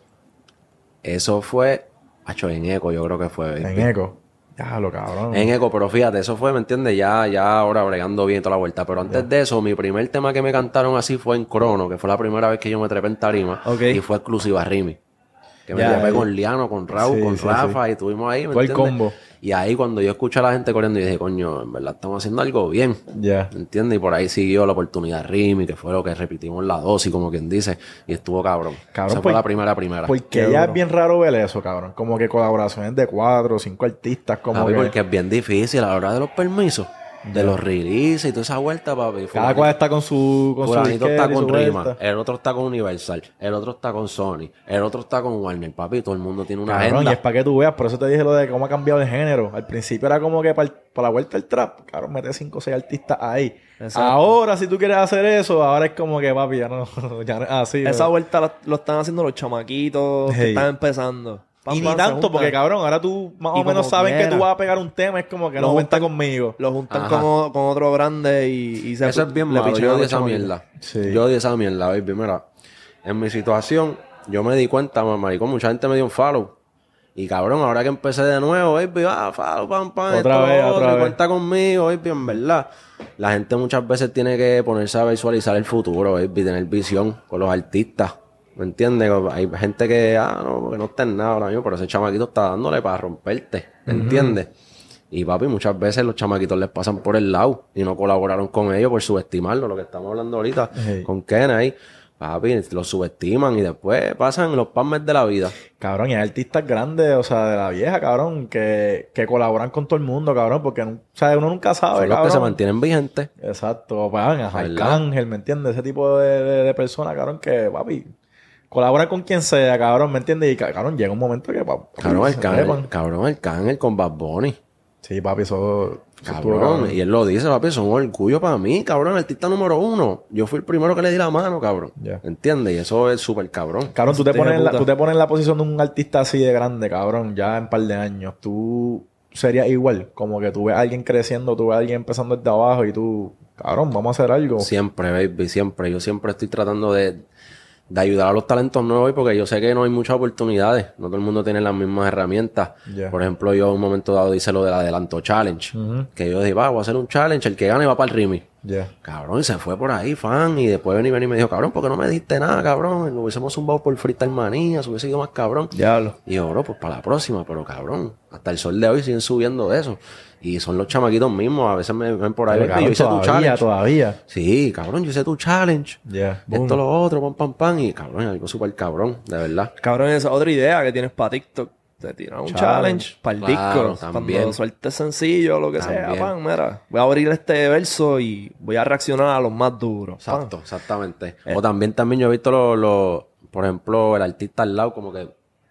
Eso fue, hacho, en Eco, yo creo que fue, baby. En Eco. Ya, lo cabrón. En Eco, pero fíjate, eso fue, ¿me entiendes? Ya ahora bregando bien toda la vuelta. Pero antes de eso, mi primer tema que me cantaron así fue en Crono, que fue la primera vez que yo me trepé en tarima. Ok. Y fue exclusiva Rimi. Que me Ya, trepé ahí. con Liano, con Raúl, Sí, con sí, Rafa, y estuvimos ahí, ¿me Fue el entiendes? combo. Y ahí cuando yo escuché a la gente corriendo, yo dije, coño, en verdad estamos haciendo algo bien. Ya. ¿Me entiendes? Y por ahí siguió la oportunidad Rimi, que fue lo que repetimos la dosis, como quien dice. Y estuvo cabrón. Cabrón, Esa fue pues, la primera. Porque ya es bien raro ver eso, cabrón. Como que colaboraciones de 4 o 5 artistas, como Papi, que porque es bien difícil a la hora de los permisos, de los releases y toda esa vuelta, papi. cada cual está con su Fulanito disquera está y su con Rima, vuelta. el otro está con Universal, el otro está con Sony, el otro está con Warner, papi. Todo el mundo tiene una Cabrón, y agenda. es para que tú veas, por eso te dije lo de cómo ha cambiado el género. Al principio era como que para la vuelta del trap, cabrón, mete 5 o 6 artistas ahí. Exacto. Ahora, si tú quieres hacer eso, ahora es como que, papi, ya no, ya no es así. Esa ¿no? vuelta lo están haciendo los chamaquitos que Hey. están empezando. Pam, Y ni pam, se tanto, juntan. porque cabrón, ahora tú más Y o menos como sabes que quiera. tú vas a pegar un tema, es como que Lo no cuenta juntan- conmigo. Lo juntan Ajá. con otro grande y se Eso es bien le malo. pichan Yo a odio los esa chamaquitos. mierda. Sí. Yo odio esa mierda, baby. Mira, en mi situación, yo me di cuenta, maricón, mucha gente me dio un follow. Y cabrón, ahora que empecé de nuevo, baby, follow, pam, pam, Otra esto, vez, lo otro, otra y vez. cuenta conmigo, baby, en verdad. La gente muchas veces tiene que ponerse a visualizar el futuro, baby, tener visión con los artistas. ¿Me entiendes? Hay gente que, no, porque no está en nada ahora mismo, pero ese chamaquito está dándole para romperte. ¿Me entiendes? Y papi, muchas veces los chamaquitos les pasan por el lado y no colaboraron con ellos por subestimarlo, lo que estamos hablando ahorita Hey. con Ken ahí. Papi, los subestiman y después pasan los palmes de la vida. Cabrón, y hay artistas grandes, o sea, de la vieja, cabrón, que colaboran con todo el mundo, cabrón, porque o sea, uno nunca sabe, Son los cabrón. que se mantienen vigentes. Exacto, pagan a ¿Verdad? Arcángel, ¿me entiendes? Ese tipo de personas, cabrón, que, papi, colaboran con quien sea, cabrón, ¿me entiendes? Y, cabrón, llega un momento que, papi, se trepan. Cabrón, Arcángel con Bad Bunny. Sí, papi, eso estuvo Cabrón, y él lo dice, papi, son un orgullo para mí, cabrón, artista número 1. Yo fui el primero que le di la mano, cabrón. Ya. ¿Entiendes? Y eso es súper cabrón. Cabrón, tú te, Hijo pones de en la, puta. tú te pones en la posición de un artista así de grande, cabrón, ya en un par de años. Tú serías igual, como que tú ves a alguien creciendo, tú ves a alguien empezando desde abajo y tú, cabrón, vamos a hacer algo. Siempre, baby, siempre. Yo siempre estoy tratando de ayudar a los talentos nuevos porque yo sé que no hay muchas oportunidades. No todo el mundo tiene las mismas herramientas. Ya. Por ejemplo, yo en un momento dado hice lo del adelanto challenge. Ujú. Que yo dije, voy a hacer un challenge, el que gane va para el Rimi. Ya. Cabrón, y se fue por ahí, fan. Y después vení y me dijo, cabrón, ¿por qué no me diste nada, cabrón? Lo hubiésemos zumbado por Freestyle Manía, se hubiese ido más cabrón. Diablo. Y yo, bro, pues para la próxima, pero cabrón, hasta el sol de hoy siguen subiendo de eso. Y son los chamaquitos mismos, a veces me ven por ahí, Pero, "Baby, yo cabrón, hice tu todavía, challenge. todavía. Sí, cabrón, yo hice tu challenge. Ya. Esto, lo otro, pam, pam, pam. Y cabrón, algo súper cabrón, de verdad. Cabrón, esa es otra idea que tienes para TikTok. Te tiran un challenge para el Claro, disco. también. Cuando sueltes sencillo, lo que sea, También. pan, mira. Voy a abrir este verso y voy a reaccionar a los más duros. pan. Exacto, exactamente. O también yo he visto por ejemplo, el artista al lado, como que,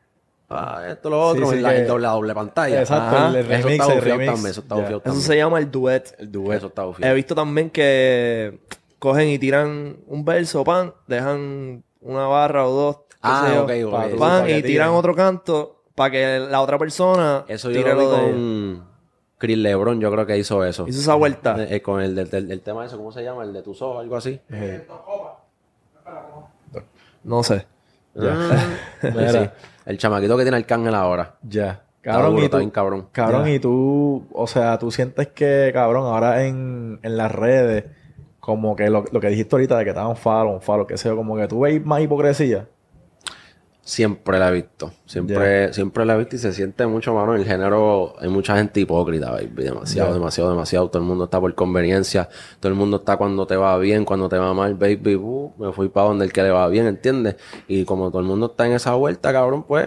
esto, lo otro, Sí, sí, en la que- doble pantalla. Exacto, Ajá. el Eso remix, está el bufiado remix. también, eso está Ya. bufiado Eso también. se llama el duet. El dueto. Eso está bufiado. He visto también que cogen y tiran un verso, pan, dejan una barra o dos, qué sé yo, ok, ok. pa' tú, pan, pa' que y tiran tiren. otro canto para que la otra persona Eso yo tire lo vi lo de... con Chris Lebron, yo creo que hizo eso. Hizo esa vuelta. Con el tema ese, ¿cómo se llama? El de tus ojos, algo así. No sé. Mira. Sí. El chamaquito que tiene Arcángel ahora. Ya. Está Cabrón, duro, y está tú, bien cabrón. cabrón, Ya. y tú, o sea, tú sientes que, cabrón, ahora en las redes, como que lo que dijiste ahorita de que estaban follow, qué sé yo, como que tú ves más hipocresía. Siempre la he visto. Siempre la he visto y se siente mucho, mano. En el género hay mucha gente hipócrita, baby. Demasiado. Todo el mundo está por conveniencia. Todo el mundo está cuando te va bien, cuando te va mal, baby. Me fui para donde el que le va bien, ¿entiendes? Y como todo el mundo está en esa vuelta, cabrón, pues...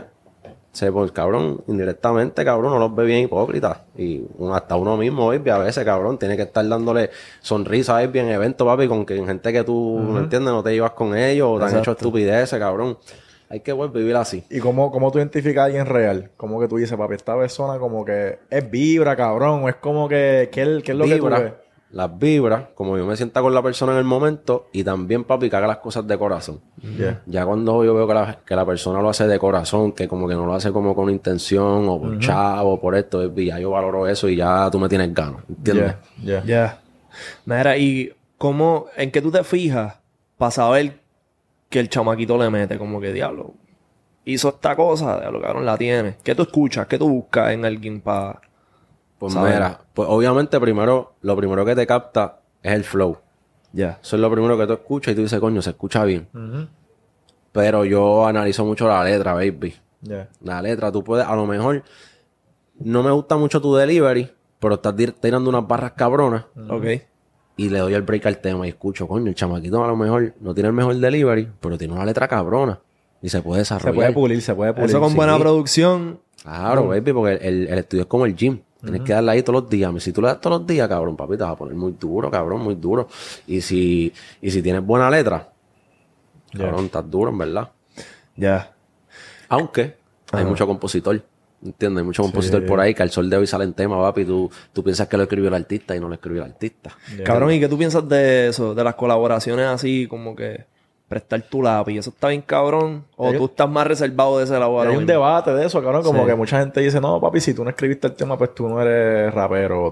cabrón, indirectamente, cabrón, no los ve bien hipócritas. Y hasta uno mismo, baby, a veces, cabrón, tiene que estar dándole sonrisas, baby, en eventos, papi, con gente que tú, ¿me entiendes? No te llevas con ellos o te han hecho estupideces, cabrón. Hay que vivir así. ¿Y cómo tú identificas a alguien real? Como que tú dices, papi, esta persona como que es vibra, cabrón, o es como que, ¿qué es lo que tú ves? Las vibras, como yo me sienta con la persona en el momento y también, papi, que haga las cosas de corazón. Ya cuando yo veo que la persona lo hace de corazón, que como que no lo hace como con intención o por chavo o por esto, ya yo valoro eso y ya tú me tienes ganas, ¿entiendes? Ya. Mira, ¿y en qué tú te fijas para saber que el chamaquito le mete? Como que, diablo, hizo esta cosa, diablo, cabrón, la tiene. ¿Qué tú escuchas? ¿Qué tú buscas en alguien para Pues saber? mira, pues obviamente lo primero que te capta es el flow. Ya. Eso es lo primero que tú escuchas y tú dices, coño, se escucha bien. Pero yo analizo mucho la letra, baby. La letra, tú puedes, a lo mejor, no me gusta mucho tu delivery, pero estás tirando unas barras cabronas. Ok. Y le doy el break al tema y escucho, coño, el chamaquito a lo mejor no tiene el mejor delivery, pero tiene una letra cabrona. Y se puede desarrollar. Se puede pulir. Eso con buena producción. Claro, baby, porque el estudio es como el gym. Tienes que darle ahí todos los días. Si tú le das todos los días, cabrón, papi, te vas a poner muy duro, cabrón, muy duro. Y si tienes buena letra, cabrón, estás duro, en verdad. Ya. Aunque hay mucho compositor, ¿entiendes? Hay mucho compositor por ahí que al sol de hoy salen temas, papi, tú piensas que lo escribió el artista y no lo escribió el artista. Cabrón, ¿y qué tú piensas de eso? De las colaboraciones así, como que prestar tu lápiz. ¿Eso está bien, cabrón? ¿O tú estás más reservado de ese lado? Hay un debate de eso, cabrón. Como que mucha gente dice, no, papi, si tú no escribiste el tema, pues tú no eres rapero.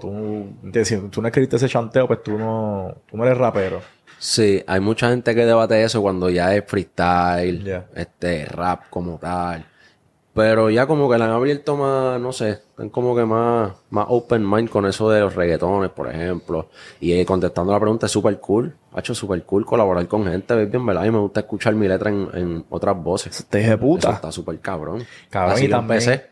Si tú no escribiste ese chanteo, pues tú no eres rapero. Sí, hay mucha gente que debate eso cuando ya es freestyle, rap como tal. Pero ya como que le han abierto más, no sé, están como que más open mind con eso de los reggaetones, por ejemplo. Y contestando la pregunta, es súper cool. Ha hecho súper cool colaborar con gente, baby, en verdad. Y me gusta escuchar mi letra en otras voces. Te dije puta. Eso está súper cabrón. Cabrón, así y lo también, empecé.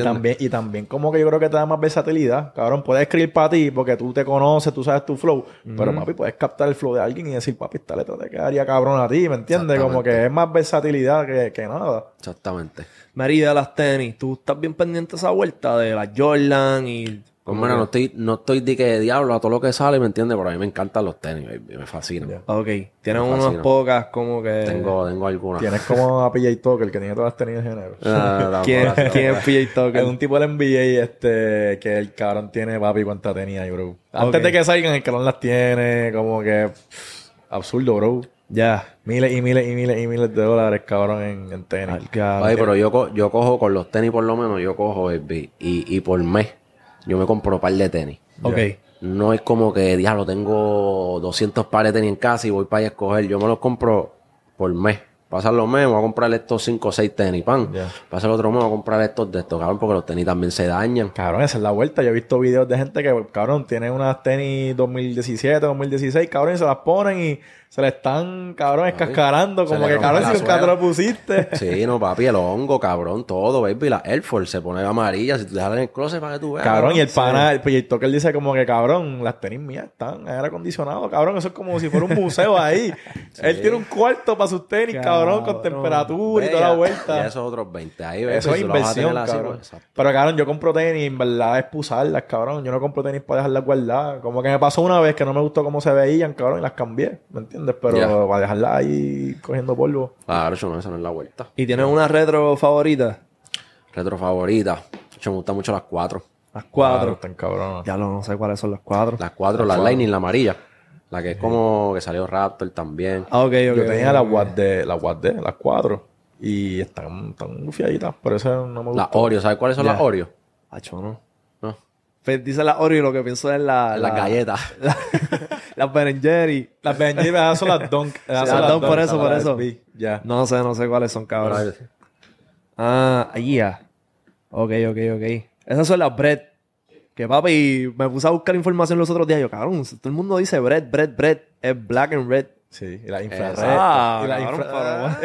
y también como que yo creo que te da más versatilidad. Cabrón, puedes escribir para ti porque tú te conoces, tú sabes tu flow. Pero, papi, puedes captar el flow de alguien y decir, papi, esta letra te quedaría cabrón a ti, ¿me entiendes? Como que es más versatilidad que nada. Exactamente. Merida, las tenis. ¿Tú estás bien pendiente de esa vuelta de las Jordan y...? Pues mira, no estoy de que diablo a todo lo que sale, ¿me entiendes? Pero a mí me encantan los tenis, baby, me fascinan. Ok. Tienes unas pocas como que... Tengo algunas. Tienes como a PJ Tucker, que tiene todas las tenis de género. ¿Quién es PJ Tucker? Es un tipo del NBA que el cabrón tiene, papi, cuánta tenía ahí, bro. Antes de que salgan, el cabrón las tiene, como que... absurdo, bro. Ya. Miles y miles de dólares, cabrón, en tenis. Ay, pero yo cojo con los tenis por lo menos, yo cojo, baby, y por mes yo me compro un par de tenis. Ok. No es como que, diablo, tengo 200 pares de tenis en casa y voy para allá a escoger. Yo me los compro por mes. Pasan los meses, voy a comprar estos 5 o 6 tenis, pan. Pasa el otro mes, voy a comprar estos de estos, cabrón, porque los tenis también se dañan. Cabrón, esa es la vuelta. Yo he visto videos de gente que, cabrón, tiene unas tenis 2017, 2016, cabrón, y se las ponen y se le están, cabrón, escascarando. Como que, cabrón, si nunca te lo pusiste. Sí, no, papi, el hongo, cabrón, todo, baby. La Air Force se pone amarilla. Si tú dejas en el closet para que tú veas. Cabrón, y el pana, el PJ Tucker dice como que, cabrón, las tenis mías están en aire acondicionado, cabrón. Eso es como si fuera un museo ahí. Él tiene un cuarto para sus tenis, cabrón, con temperatura y toda la vuelta. Y esos otros 20 ahí, baby. Eso es si lo vas a tener inversión, así, cabrón. pues, Pero, cabrón, yo compro tenis, en verdad es para usarlas, cabrón. Yo no compro tenis para dejarlas guardadas. Como que me pasó una vez que no me gustó cómo se veían, cabrón, y las cambié, ¿me entiendes? Pero para dejarlas ahí cogiendo polvo. Claro, esa no es la vuelta. ¿Y tienes una retro favorita? Retro favorita. Me gustan mucho las 4. Las 4. Están cabronas. Ya no sé cuáles son las 4. Las 4, la Lightning, la amarilla. La que es como que salió Raptor también. Ah, ok. Yo tenía las las 4. Y están bufiaditas. Por eso no me gusta. Las Oreo, ¿sabes cuáles son las Oreo? Acho, no. No. Pues dice las Oreo y lo que pienso es Las galletas. Las Ben Jerry. Las Benji, esas son las Dunk. Las Dunk, por eso. Ya. No sé cuáles son, cabrón. Ya. Ok. Esas son las bread. Que papi, me puse a buscar información los otros días. Yo, cabrón, todo el mundo dice bread. Es black and red. Sí, y las infrared. Ah, y las cabrón,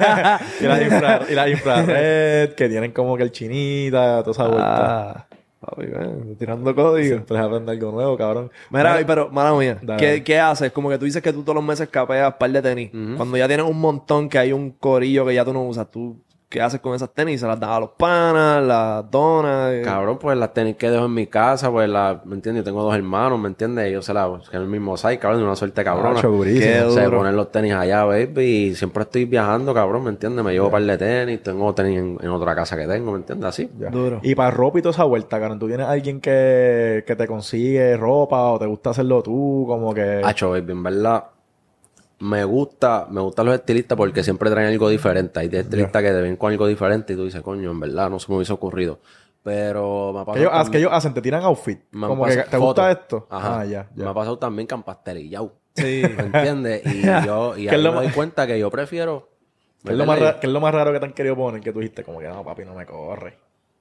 y las infrared, que tienen como que el chinita, toda esa vuelta. Ah, papi, ven, tirando código. Siempre se aprende algo nuevo, cabrón. Mira, pero, mala mía, Dale. ¿qué haces? Como que tú dices que tú todos los meses capeas par de tenis. Cuando ya tienes un montón que hay un corillo que ya tú no usas, ¿tú qué haces con esas tenis? ¿Se las das a los panas, las donas? Cabrón, pues las tenis que dejo en mi casa, pues ¿me entiendes? Yo tengo 2 hermanos, ¿me entiendes? Ellos se las que en el mismo size, cabrón, de una suerte cabrona. Macho, durísimo. Qué Se duro. ponen los tenis allá, baby, y siempre estoy viajando, cabrón, ¿me entiendes? Me llevo un par de tenis, tengo tenis en otra casa que tengo, ¿me entiendes? Así. Ya. Duro. Y para ropa y toda esa vuelta, cabrón, ¿tú tienes alguien que te consigue ropa o te gusta hacerlo tú? Como que... Hacho, baby, en verdad, me gustan los estilistas porque siempre traen algo diferente. Hay de estilistas que te ven con algo diferente y tú dices, coño, en verdad, no se me hubiese ocurrido. Pero me ha pasado... que ellos hacen, te tiran outfit. me han Como que, pasado ¿te gusta fotos. esto? Ajá. Ah, ya. Me ha pasado también que han pastelillado. Sí. ¿Me entiendes? Y yo ¿Qué ahí es lo me más- doy cuenta que yo prefiero... ¿Qué es, lo más ¿Qué es lo más raro que te han querido poner? Que tú dijiste, como que no, papi, no me corre.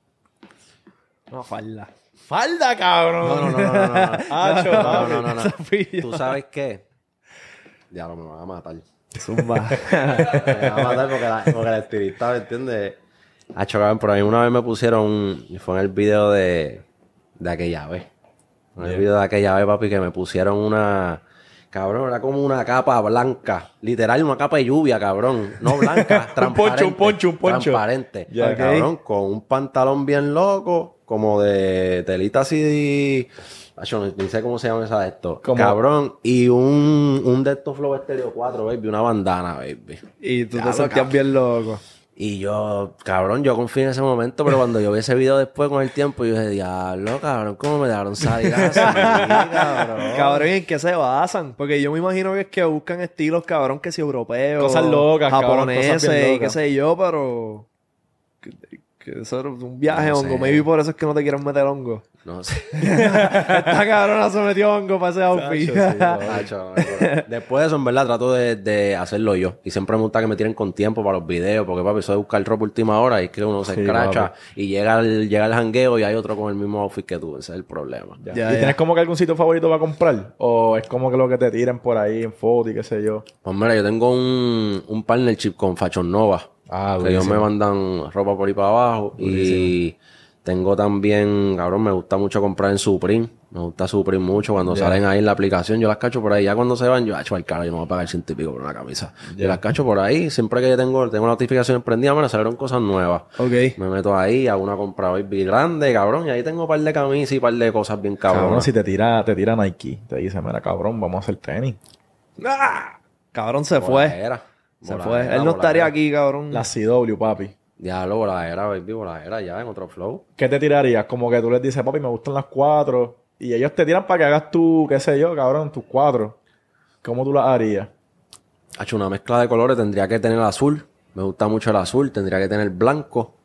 No, falda. ¡Falda, cabrón! No. Acho, papi. No. ¿Tú sabes qué? Diablo, me van a matar. Zumba. Me van a matar porque la estilista, ¿me entiendes? Cabrón, pero a mí una vez me pusieron... Y fue en el video de aquella vez. En el video de aquella vez, papi, que me pusieron una... Cabrón, era como una capa blanca. Literal, una capa de lluvia, cabrón. No blanca, transparente. un poncho. Transparente. Ya, ok. Cabrón, con un pantalón bien loco, como de telita así de... Acho, ni sé cómo se llama esa de esto. ¿Cómo? Cabrón, y un de estos Flow Stereo 4, baby, una bandana, baby. Y tú te Diablo, sentías bien loco. Y yo, cabrón, yo confié en ese momento, pero cuando yo vi ese video después con el tiempo, yo dije, diablo, cabrón, ¿cómo me dejaron salir así, cabrón? Cabrón, ¿en qué se basan? Porque yo me imagino que es que buscan estilos, cabrón, que si europeos. Cosas locas, cabrón, japoneses cosas bien y qué locas. sé yo, pero... Que eso era un viaje, No hongo. sé. Maybe por eso es que no te quieren meter hongo. No sé. Esta cabrona se metió hongo para ese outfit. Hacho, después de eso, en verdad, trato de hacerlo yo. Y siempre me gusta que me tiren con tiempo para los videos, porque, papi, eso de buscar ropa última hora y es que uno se Sí, escracha papi. y llega el jangueo y hay otro con el mismo outfit que tú. Ese es el problema. Ya. Ya, ¿Y ya. tienes como que algún sitio favorito para comprar? ¿O es como que lo que te tiran por ahí en foto y qué sé yo? Pues mira, yo tengo un partnership con Fashion Nova. Ah, Que ellos buenísimo. me mandan ropa por ahí para abajo. Y tengo también, cabrón, me gusta mucho comprar en Supreme. Me gusta Supreme mucho. Cuando salen ahí en la aplicación, yo las cacho por ahí. Ya cuando se van, yo, al cara, yo me voy a pagar 100 y pico por una camisa. Yo las cacho por ahí. Siempre que yo tengo notificaciones prendidas, me salieron cosas nuevas. Ok. Me meto ahí, hago una compra baby grande, cabrón. Y ahí tengo un par de camisas y un par de cosas bien Cabrón, cabronas. si te tira Nike, te dice, mira, cabrón, vamos a hacer tenis. ¡Ah! Cabrón se fue. Voladera, Se voladera, fue. Él no estaría voladera. aquí, cabrón. La CW, papi. Diablo, voladera, baby, voladera, ya en otro flow. ¿Qué te tirarías? Como que tú les dices, papi, me gustan las 4. Y ellos te tiran para que hagas tú, qué sé yo, cabrón, tus 4. ¿Cómo tú las harías? Ha hecho una mezcla de colores, tendría que tener azul. Me gusta mucho el azul, tendría que tener blanco.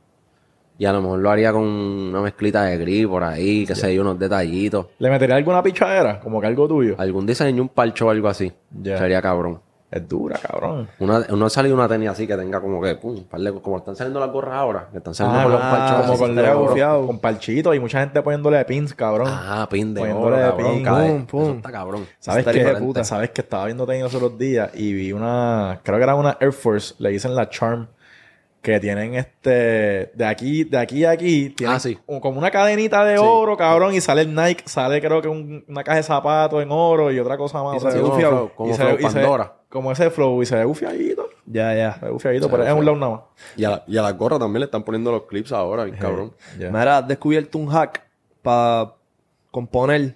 Y a lo mejor lo haría con una mezclita de gris por ahí, que sé yo, unos detallitos. ¿Le meterías alguna pichadera? Como que algo tuyo. Algún diseño, un parcho o algo así. Ya. Sería cabrón. Es dura, cabrón. Una ha salido una tenis así que tenga como que, pum, como están saliendo las gorras ahora, que están saliendo con los parchos. como así, con, estaría los- bufiado. con parchitos y mucha gente poniéndole pins, cabrón. Pin de Poniéndole oro, cabrón. pin. cae. Pum, pum. Eso está cabrón. ¿Sabes estaría qué? de puta. ¿Sabes que estaba viendo tenis los otros días y vi una, creo que era una Air Force, le dicen la Charm, que tienen de aquí a aquí, tienen Sí. como una cadenita de oro, cabrón, y sale el Nike, sale creo que una caja de zapatos en oro y otra cosa más. Y o sea, se ve y gufiado. Como y se Flow ve- y se ve- Pandora. como ese flow, y se ve gufiadito. Ya, ya. Se ve gufiadito, pero es en un lado nada más. Y a las gorras también le están poniendo los clips ahora, bien cabrón. Ya. Mira, has descubierto un hack para componer.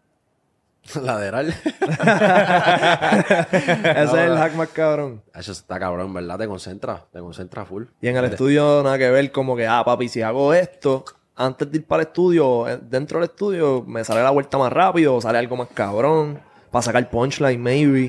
Lateral. Ese es el hack más cabrón. Eso está cabrón, ¿verdad? Te concentra full. Y en el estudio nada que ver como que, papi, si hago esto, antes de ir para el estudio, dentro del estudio, me sale la vuelta más rápido, o sale algo más cabrón, para sacar punchline, maybe.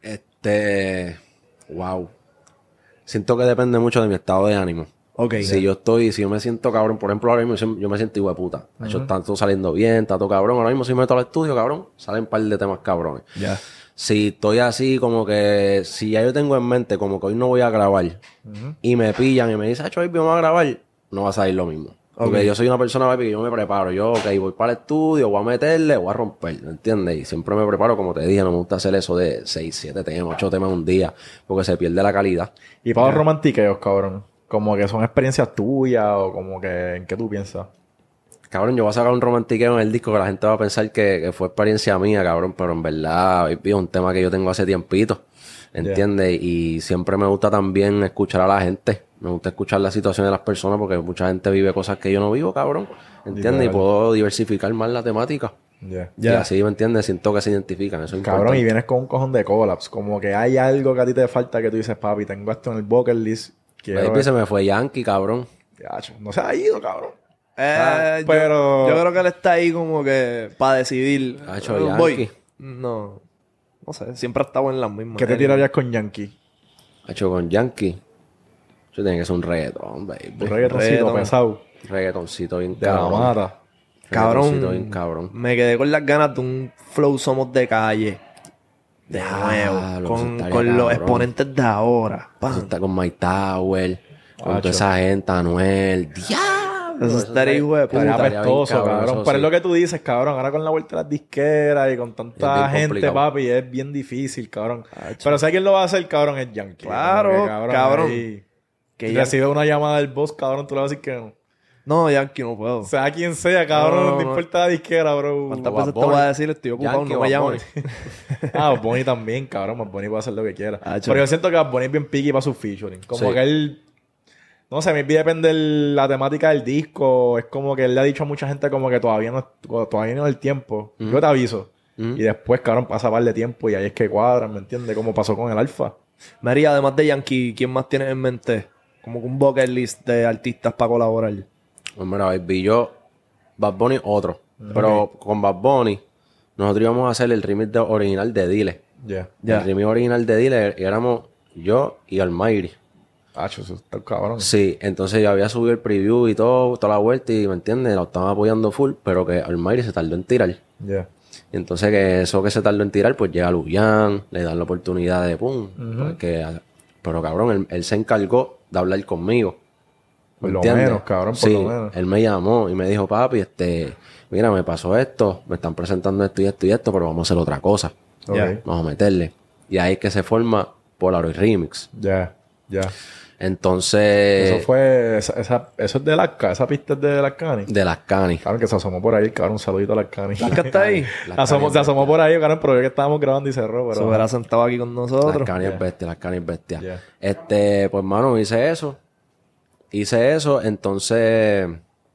Wow. Siento que depende mucho de mi estado de ánimo. Ok. Si yo me siento cabrón, por ejemplo, ahora mismo yo me siento hijo de puta. Está todo saliendo bien, está todo cabrón. Ahora mismo si me meto al estudio, cabrón, salen un par de temas cabrones. Ya. Si estoy así, como que, si ya yo tengo en mente, como que hoy no voy a grabar, y me pillan y me dicen, baby, vamos a grabar, no va a salir lo mismo. Porque yo soy una persona, baby, que yo me preparo. Yo, voy para el estudio, voy a meterle, voy a romper, ¿me entiendes? Y siempre me preparo, como te dije, no me gusta hacer eso de 6, 7 temas, 8 temas un día, porque se pierde la calidad. Y para los romantiqueos, cabrón. Como que son experiencias tuyas o como que en qué tú piensas. Cabrón, yo voy a sacar un romantiqueo en el disco que la gente va a pensar que fue experiencia mía, cabrón, pero en verdad, baby, es un tema que yo tengo hace tiempito, ¿entiendes? Y siempre me gusta también escuchar a la gente. Me gusta escuchar la situación de las personas porque mucha gente vive cosas que yo no vivo, cabrón. ¿Entiendes? Y puedo diversificar más la temática. Y así, ¿me entiendes? Siento que se identifican. Eso es Cabrón, importante. y vienes con un cojón de collabs. Como que hay algo que a ti te falta que tú dices, papi, tengo esto en el bucket list. Quiero Baby, se me fue Yankee, cabrón. Yacho, no se ha ido, cabrón. Yo creo que él está ahí como que para decidir. Ha hecho Voy. Yankee. No sé, siempre ha estado en las mismas. ¿Qué te tirarías con Yankee? Ha hecho con Yankee. Yo tenía que ser un reggaetón, baby. Un reggaetoncito pesado. Reggaetoncito bien De la cabrón. mata. Reggaetoncito bien cabrón. Me quedé con las ganas de un flow Somos de Calle. De nuevo. eso Con estaría los cabrón. exponentes de ahora. Pam. Eso está con Mike Tower, con Hacho. toda esa gente, Anuel. ¡Diablo! Eso estaría hijo de puta. Estaría estaría bien apestoso, cabrón, cabrón. eso Pero es sí. lo que tú dices, cabrón. Ahora con la vuelta de las disqueras y con Es tanta bien gente, complicado. papi, es bien difícil, cabrón. Pero ¿sabes quién lo va a hacer, cabrón? Es Yankee. Claro, Como que, cabrón. ahí, Que si ya- recibe una llamada del boss, cabrón, tú le vas a decir que no. No, Yankee, no puedo. O sea, quien sea, cabrón, no, No. importa la disquera, bro. ¿Cuántas Bad veces te Bunny. voy a decir? Estoy ocupado, Yankee no o me Bad llames. Bad Bunny también, cabrón. Bad Bunny puede hacer lo que quiera. Hacho. Pero yo siento que Bad Bunny es bien picky para sus featuring. Como Sí. que él... No sé, a mí depende de la temática del disco. Es como que él le ha dicho a mucha gente como que todavía no es el tiempo. Yo te aviso. Y después, cabrón, pasa par de tiempo y ahí es que cuadran, ¿me entiendes? Como pasó con el Alfa. María, además de Yankee, ¿quién más tienes en mente? Como que un bucket list de artistas para colaborar. Pues mira, baby, yo, Bad Bunny, otro. Pero con Bad Bunny, nosotros íbamos a hacer el remix original de Dile. Ya. Ya. El remix original de Dile éramos yo y Almighty. Hacho, eso está cabrón. Sí, entonces yo había subido el preview y todo, toda la vuelta y, ¿me entiendes? Lo estaban apoyando full, pero que Almighty se tardó en tirar. Ya. Y entonces que eso que se tardó en tirar, pues llega Luyan, le dan la oportunidad de pum. Pero cabrón, él se encargó de hablar conmigo. Por lo ¿Entiendes? menos, cabrón, por Sí, lo menos. él me llamó y me dijo, papi, mira, me pasó esto, me están presentando esto y esto y esto, pero vamos a hacer otra cosa. Ok. Ya. Vamos a meterle. Y ahí es que se forma Polaroid Remix. Ya. Entonces, Eso fue... eso es de Lasca. Esa pista es de Lascani. de las canis. Claro que se asomó por ahí, cabrón. Un saludito a Lascani. ¿Lasca está ahí? Se asomó por ahí, cabrón, pero yo que estábamos grabando y cerró. Se Pero... hubiera sentado aquí con nosotros. Las canis es bestia, las canis es bestia. Yeah. Pues, mano, hice eso, entonces...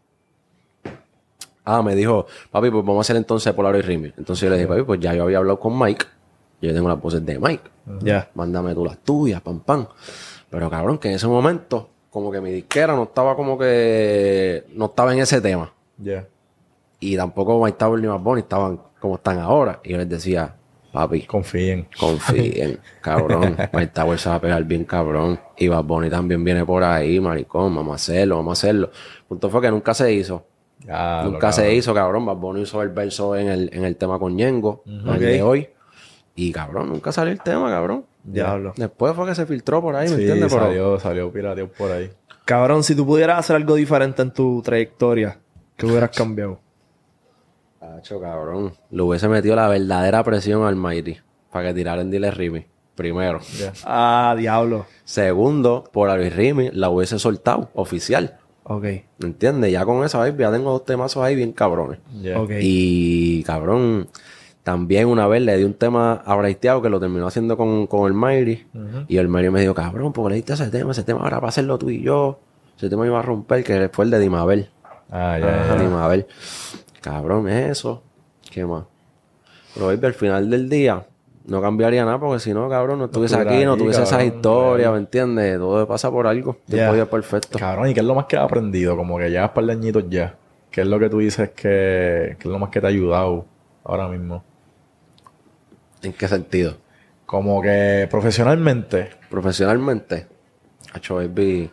me dijo, papi, pues vamos a hacer entonces Polaroid Remix. Entonces yo le dije, papi, pues ya yo había hablado con Mike. Yo tengo las voces de Mike. Ya. Mándame tú las tuyas, pam, pam. Pero cabrón, que en ese momento, como que mi disquera no estaba en ese tema. Ya. Y tampoco Mike Tower ni Bad Bunny estaban como están ahora. Y yo les decía, papi, Confíen. confíen, cabrón. Mike Tower se va a pegar bien, cabrón. Y Bad Bunny también viene por ahí, maricón. Vamos a hacerlo. El punto fue que nunca se hizo. Ya, Nunca se hizo, cabrón. Bad Bunny hizo el verso en el tema con Ñengo, el de hoy. Y cabrón, nunca salió el tema, cabrón. Diablo. Después fue que se filtró por ahí, ¿me Sí, entiendes? Pero salió pirateo por ahí. Cabrón, si tú pudieras hacer algo diferente en tu trayectoria, ¿qué hubieras cambiado? Tacho, cabrón. Le hubiese metido la verdadera presión al Mighty para que tirara en Dile Rimi. Primero. Ya. Ah, diablo. Segundo, por Luis Rimi la hubiese soltado, oficial. Ok. ¿Me entiendes? Ya con esa baby, ya tengo 2 temazos ahí bien cabrones. Ya. Ok. Y cabrón, también una vez le di un tema a Braiteado que lo terminó haciendo con el Mighty. Y el Mighty me dijo, cabrón, ¿por qué le diste ese tema ahora para hacerlo tú y yo? Ese tema iba a romper, que fue el de Dimabel. Ah, ya. Dimabel. Cabrón, eso. ¿Qué más? Pero baby, al final del día no cambiaría nada porque si no, cabrón, no estuviese estuviera aquí, no aquí, tuviese esas cabrón, historias, ¿me entiendes? Todo pasa por algo. Ya. Tiempo ya perfecto. Cabrón, ¿y qué es lo más que has aprendido? Como que llevas par de añitos ya. ¿Qué es lo que tú dices que es lo más que te ha ayudado ahora mismo? ¿En qué sentido? Como que profesionalmente. Profesionalmente, hacho, baby,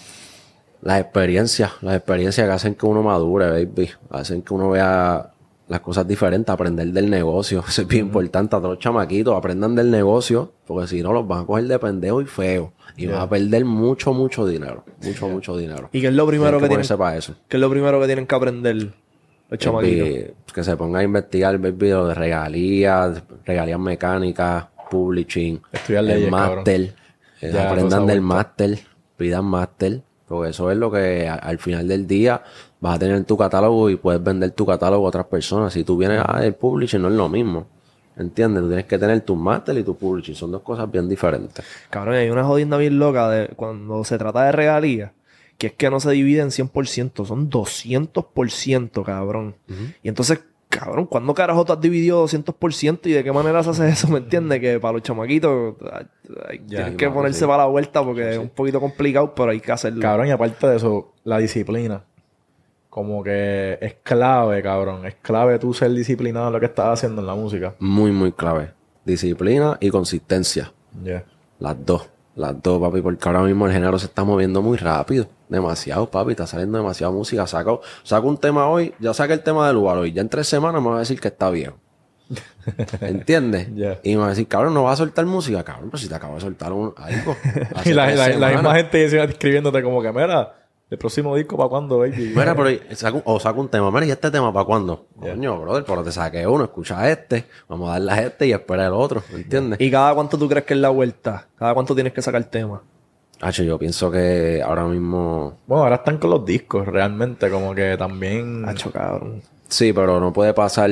las experiencias que hacen que uno madure, baby, hacen que uno vea las cosas diferentes, aprender del negocio. Eso es bien importante. A todos los chamaquitos aprendan del negocio, porque si no los van a coger de pendejo y feo. Y van a perder mucho dinero. Mucho dinero. ¿Y qué es lo primero que tienen? Para eso. ¿Qué es lo primero que tienen que aprender los chamaquitos? Que se pongan a investigar, baby, lo de regalías mecánicas, publishing, Estudiar leyes, el máster. Ya, Aprendan del vuelta. máster, pidan máster. Porque eso es lo que al final del día vas a tener en tu catálogo y puedes vender tu catálogo a otras personas. Si tú vienes el publishing, no es lo mismo. ¿Entiendes? Tú tienes que tener tu máster y tu publishing. Son dos cosas bien diferentes. Cabrón, hay una jodienda bien loca de cuando se trata de regalías, que es que no se divide en 100%, son 200%, cabrón. Y entonces, cabrón, ¿cuándo carajo tú has dividido 200% y de qué manera se hace eso? ¿Me entiendes? Que para los chamaquitos tienen que ponerse para la vuelta porque es un poquito complicado, pero hay que hacerlo. Cabrón, y aparte de eso, la disciplina. Como que es clave, cabrón. Es clave tú ser disciplinado en lo que estás haciendo en la música. Muy clave. Disciplina y consistencia. Yeah. Las dos, papi, porque ahora mismo el género se está moviendo muy rápido. Demasiado, papi, está saliendo demasiada música. Saco un tema hoy, ya saqué el tema del lugar hoy. Ya en 3 semanas me va a decir que está viejo. ¿Entiendes? Yeah. Y me va a decir, cabrón, ¿no vas a soltar música? Cabrón, pero si te acabo de soltar algo. Y la misma gente decía escribiéndote como que, mira, el próximo disco ¿para cuándo, baby? Mira, pero saco un tema. Mira, ¿y este tema para cuándo? Coño, brother, pero te saqué uno, escucha este, vamos a darle a este y espera el otro, ¿me entiendes? ¿Y cada cuánto tú crees que es la vuelta? ¿Cada cuánto tienes que sacar tema? Hacho, yo pienso que ahora mismo... Bueno, ahora están con los discos, realmente, como que también... Hacho, cabrón. Sí, pero no puede pasar...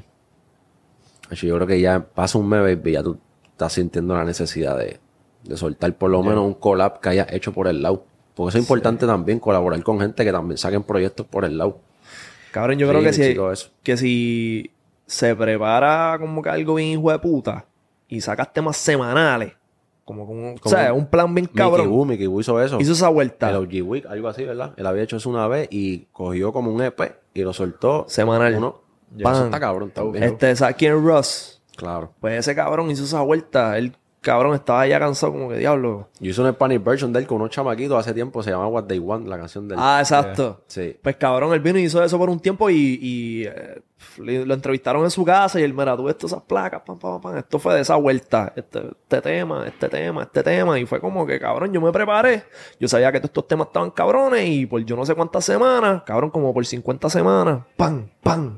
Hacho, yo creo que ya pasa un mes, baby, ya tú estás sintiendo la necesidad de soltar por lo menos un collab que hayas hecho por el lado. Porque eso es importante también, colaborar con gente que también saquen proyectos por el lado. Cabrón, yo creo que si se prepara como que algo bien hijo de puta y sacas temas semanales, o sea, un plan bien cabrón. Mickey Woo hizo eso. Hizo esa vuelta. El OG Week, algo así, ¿verdad? Él había hecho eso una vez y cogió como un EP y lo soltó. Semanal. Eso está cabrón también. ¿Sabes quién es Russ? Claro. Pues ese cabrón hizo esa vuelta. Él, cabrón, estaba ya cansado como que diablo. Yo hice una Spanish version de él con unos chamaquitos hace tiempo. Se llama What They Want, la canción de él. Ah, exacto. Sí. Pues cabrón, él vino y hizo eso por un tiempo y lo entrevistaron en su casa y él, mira, tú ves todas esas placas, pam. Esto fue de esa vuelta. Este tema. Y fue como que, cabrón, yo me preparé. Yo sabía que todos estos temas estaban cabrones y por yo no sé cuántas semanas, cabrón, como por 50 semanas, pam,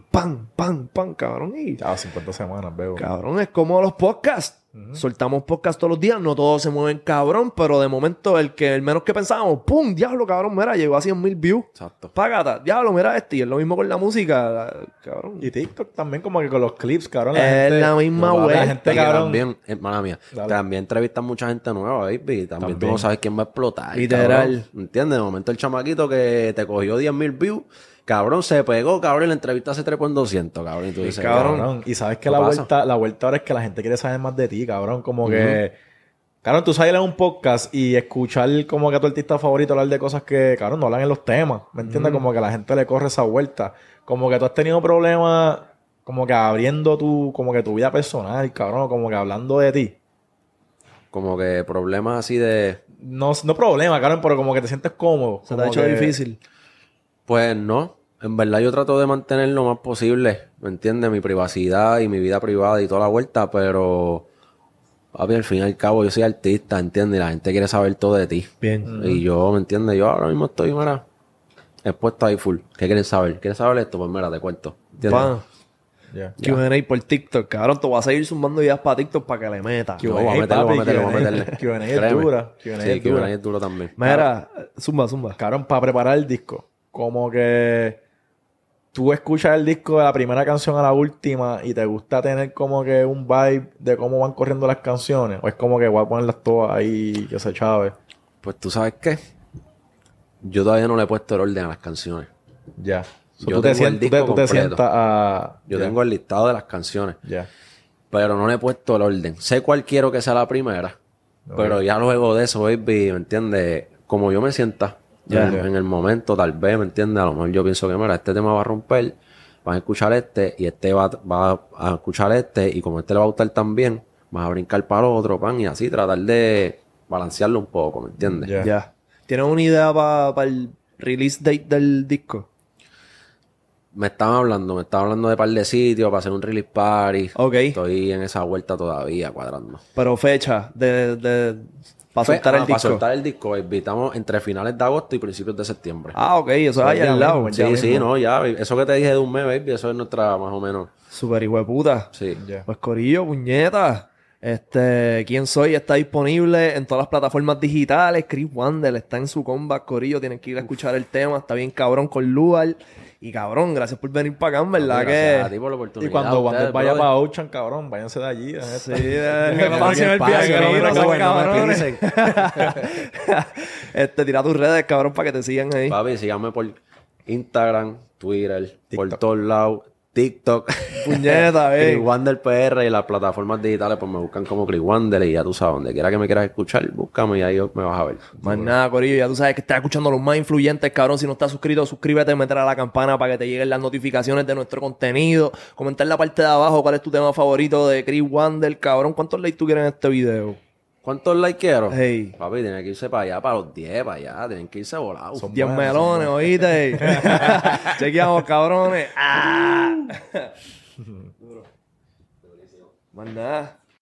cabrón. Y, Ya, 50 semanas, veo. cabrón, es como los podcasts. Soltamos podcast todos los días, no todos se mueven cabrón, pero de momento el menos que pensábamos, ¡pum! Diablo, cabrón, mira, llegó a 100,000 views. Exacto. Págata, diablo, mira este. Y es lo mismo con la música, cabrón. Y TikTok también como que con los clips, cabrón. Es la misma la vuelta. gente, Que cabrón. también, hermana mía, también entrevistan mucha gente nueva, baby. También tú no sabes quién va a explotar. Literal. Cabrón. ¿Entiendes? De momento el chamaquito que te cogió 10,000 views, cabrón, se pegó, cabrón, y la entrevista se trepó en 200, cabrón. Y tú dices, Cabrón. Y sabes que ¿qué pasa? la vuelta ahora es que la gente quiere saber más de ti, cabrón. Como que... Cabrón, tú sales en un podcast y escuchar como que a tu artista favorito hablar de cosas que, cabrón, no hablan en los temas. ¿Me entiendes? Como que a la gente le corre esa vuelta. Como que tú has tenido problemas como que abriendo como que tu vida personal, cabrón. Como que hablando de ti. Como que problemas así de... No problemas, cabrón, pero como que te sientes cómodo. Se te ha hecho difícil. Pues no, en verdad yo trato de mantener lo más posible, ¿me entiendes? Mi privacidad y mi vida privada y toda la vuelta, pero papi, al fin y al cabo yo soy artista, ¿entiendes? Y la gente quiere saber todo de ti. Bien. Y yo, ¿me entiendes? Yo ahora mismo estoy, mira, expuesto ahí full. ¿Qué quieren saber? ¿Quieres saber esto? Pues mira, te cuento. ¿Entiendes? Pa. Ya. Q&A por TikTok, cabrón. Te voy a seguir zumbando ideas para TikTok para que le metas. Yo voy a meterle. Q&A es Créeme. dura. Sí, Q&A es duro también. Mira, zumba. Cabrón, para preparar el disco, como que tú escuchas el disco de la primera canción a la última y te gusta tener como que un vibe de cómo van corriendo las canciones, o es como que voy a ponerlas todas ahí, que se chave. Pues tú sabes qué, yo todavía no le he puesto el orden a las canciones. Ya. So, Yo tú te tengo el disco tú te completo. sientas a... Yo Ya. tengo el listado de las canciones, Ya. pero no le he puesto el orden. Sé cuál quiero que sea la primera, pero ya luego de eso, baby, ¿me entiendes? Como yo me sienta en el momento, tal vez, ¿me entiendes? A lo mejor yo pienso que, mira, este tema va a romper, van a escuchar este, y este va a escuchar este, y como este le va a gustar también, vas a brincar para el otro, pan, y así tratar de balancearlo un poco, ¿me entiendes? Ya. Ya. ¿Tienes una idea para el release date del disco? me estaban hablando de par de sitios para hacer un release party. Ok. Estoy en esa vuelta todavía cuadrando. Pero fecha para soltar el disco. Para soltar el disco, invitamos entre finales de agosto y principios de septiembre. Ah, ok, eso es ahí al lado. Sí, no, ya. Eso que te dije de un mes, baby, eso es nuestra, más o menos. Super hijo de puta. Sí. Ya. Pues Corillo, puñeta. ¿Quién soy? Está disponible en todas las plataformas digitales. Chris Wander está en su comeback, Corillo. Tienen que ir a escuchar el tema. Está bien cabrón con Lugar. Y cabrón, gracias por venir para acá, en verdad Gracias a que... ti por la oportunidad. Y cuando ustedes, vaya brother. para Ocean, cabrón, váyanse de allí. Sí, Me pasen el espacio, viaje, no me esos suben, no me cabrones. pisen. Tira tus redes, cabrón, para que te sigan ahí. Papi, síganme por Instagram, Twitter, por todos lados, TikTok. Puñeta, Chris Wander PR y las plataformas digitales, pues me buscan como Chris Wander y ya tú sabes, donde quiera que me quieras escuchar, búscame y ahí me vas a ver. Más nada, Corillo, ya tú sabes que estás escuchando los más influyentes, cabrón. Si no estás suscrito, suscríbete, meter a la campana para que te lleguen las notificaciones de nuestro contenido. Comentar en la parte de abajo cuál es tu tema favorito de Chris Wander, cabrón. ¿Cuántos likes tú quieres en este video? ¿Cuántos likes quiero? Hey. Papi, tienen que irse para allá, para los 10, para allá. Tienen que irse volados. Son 10 buenos, melones, ¿oíste? Chequeamos, cabrones. Más nada.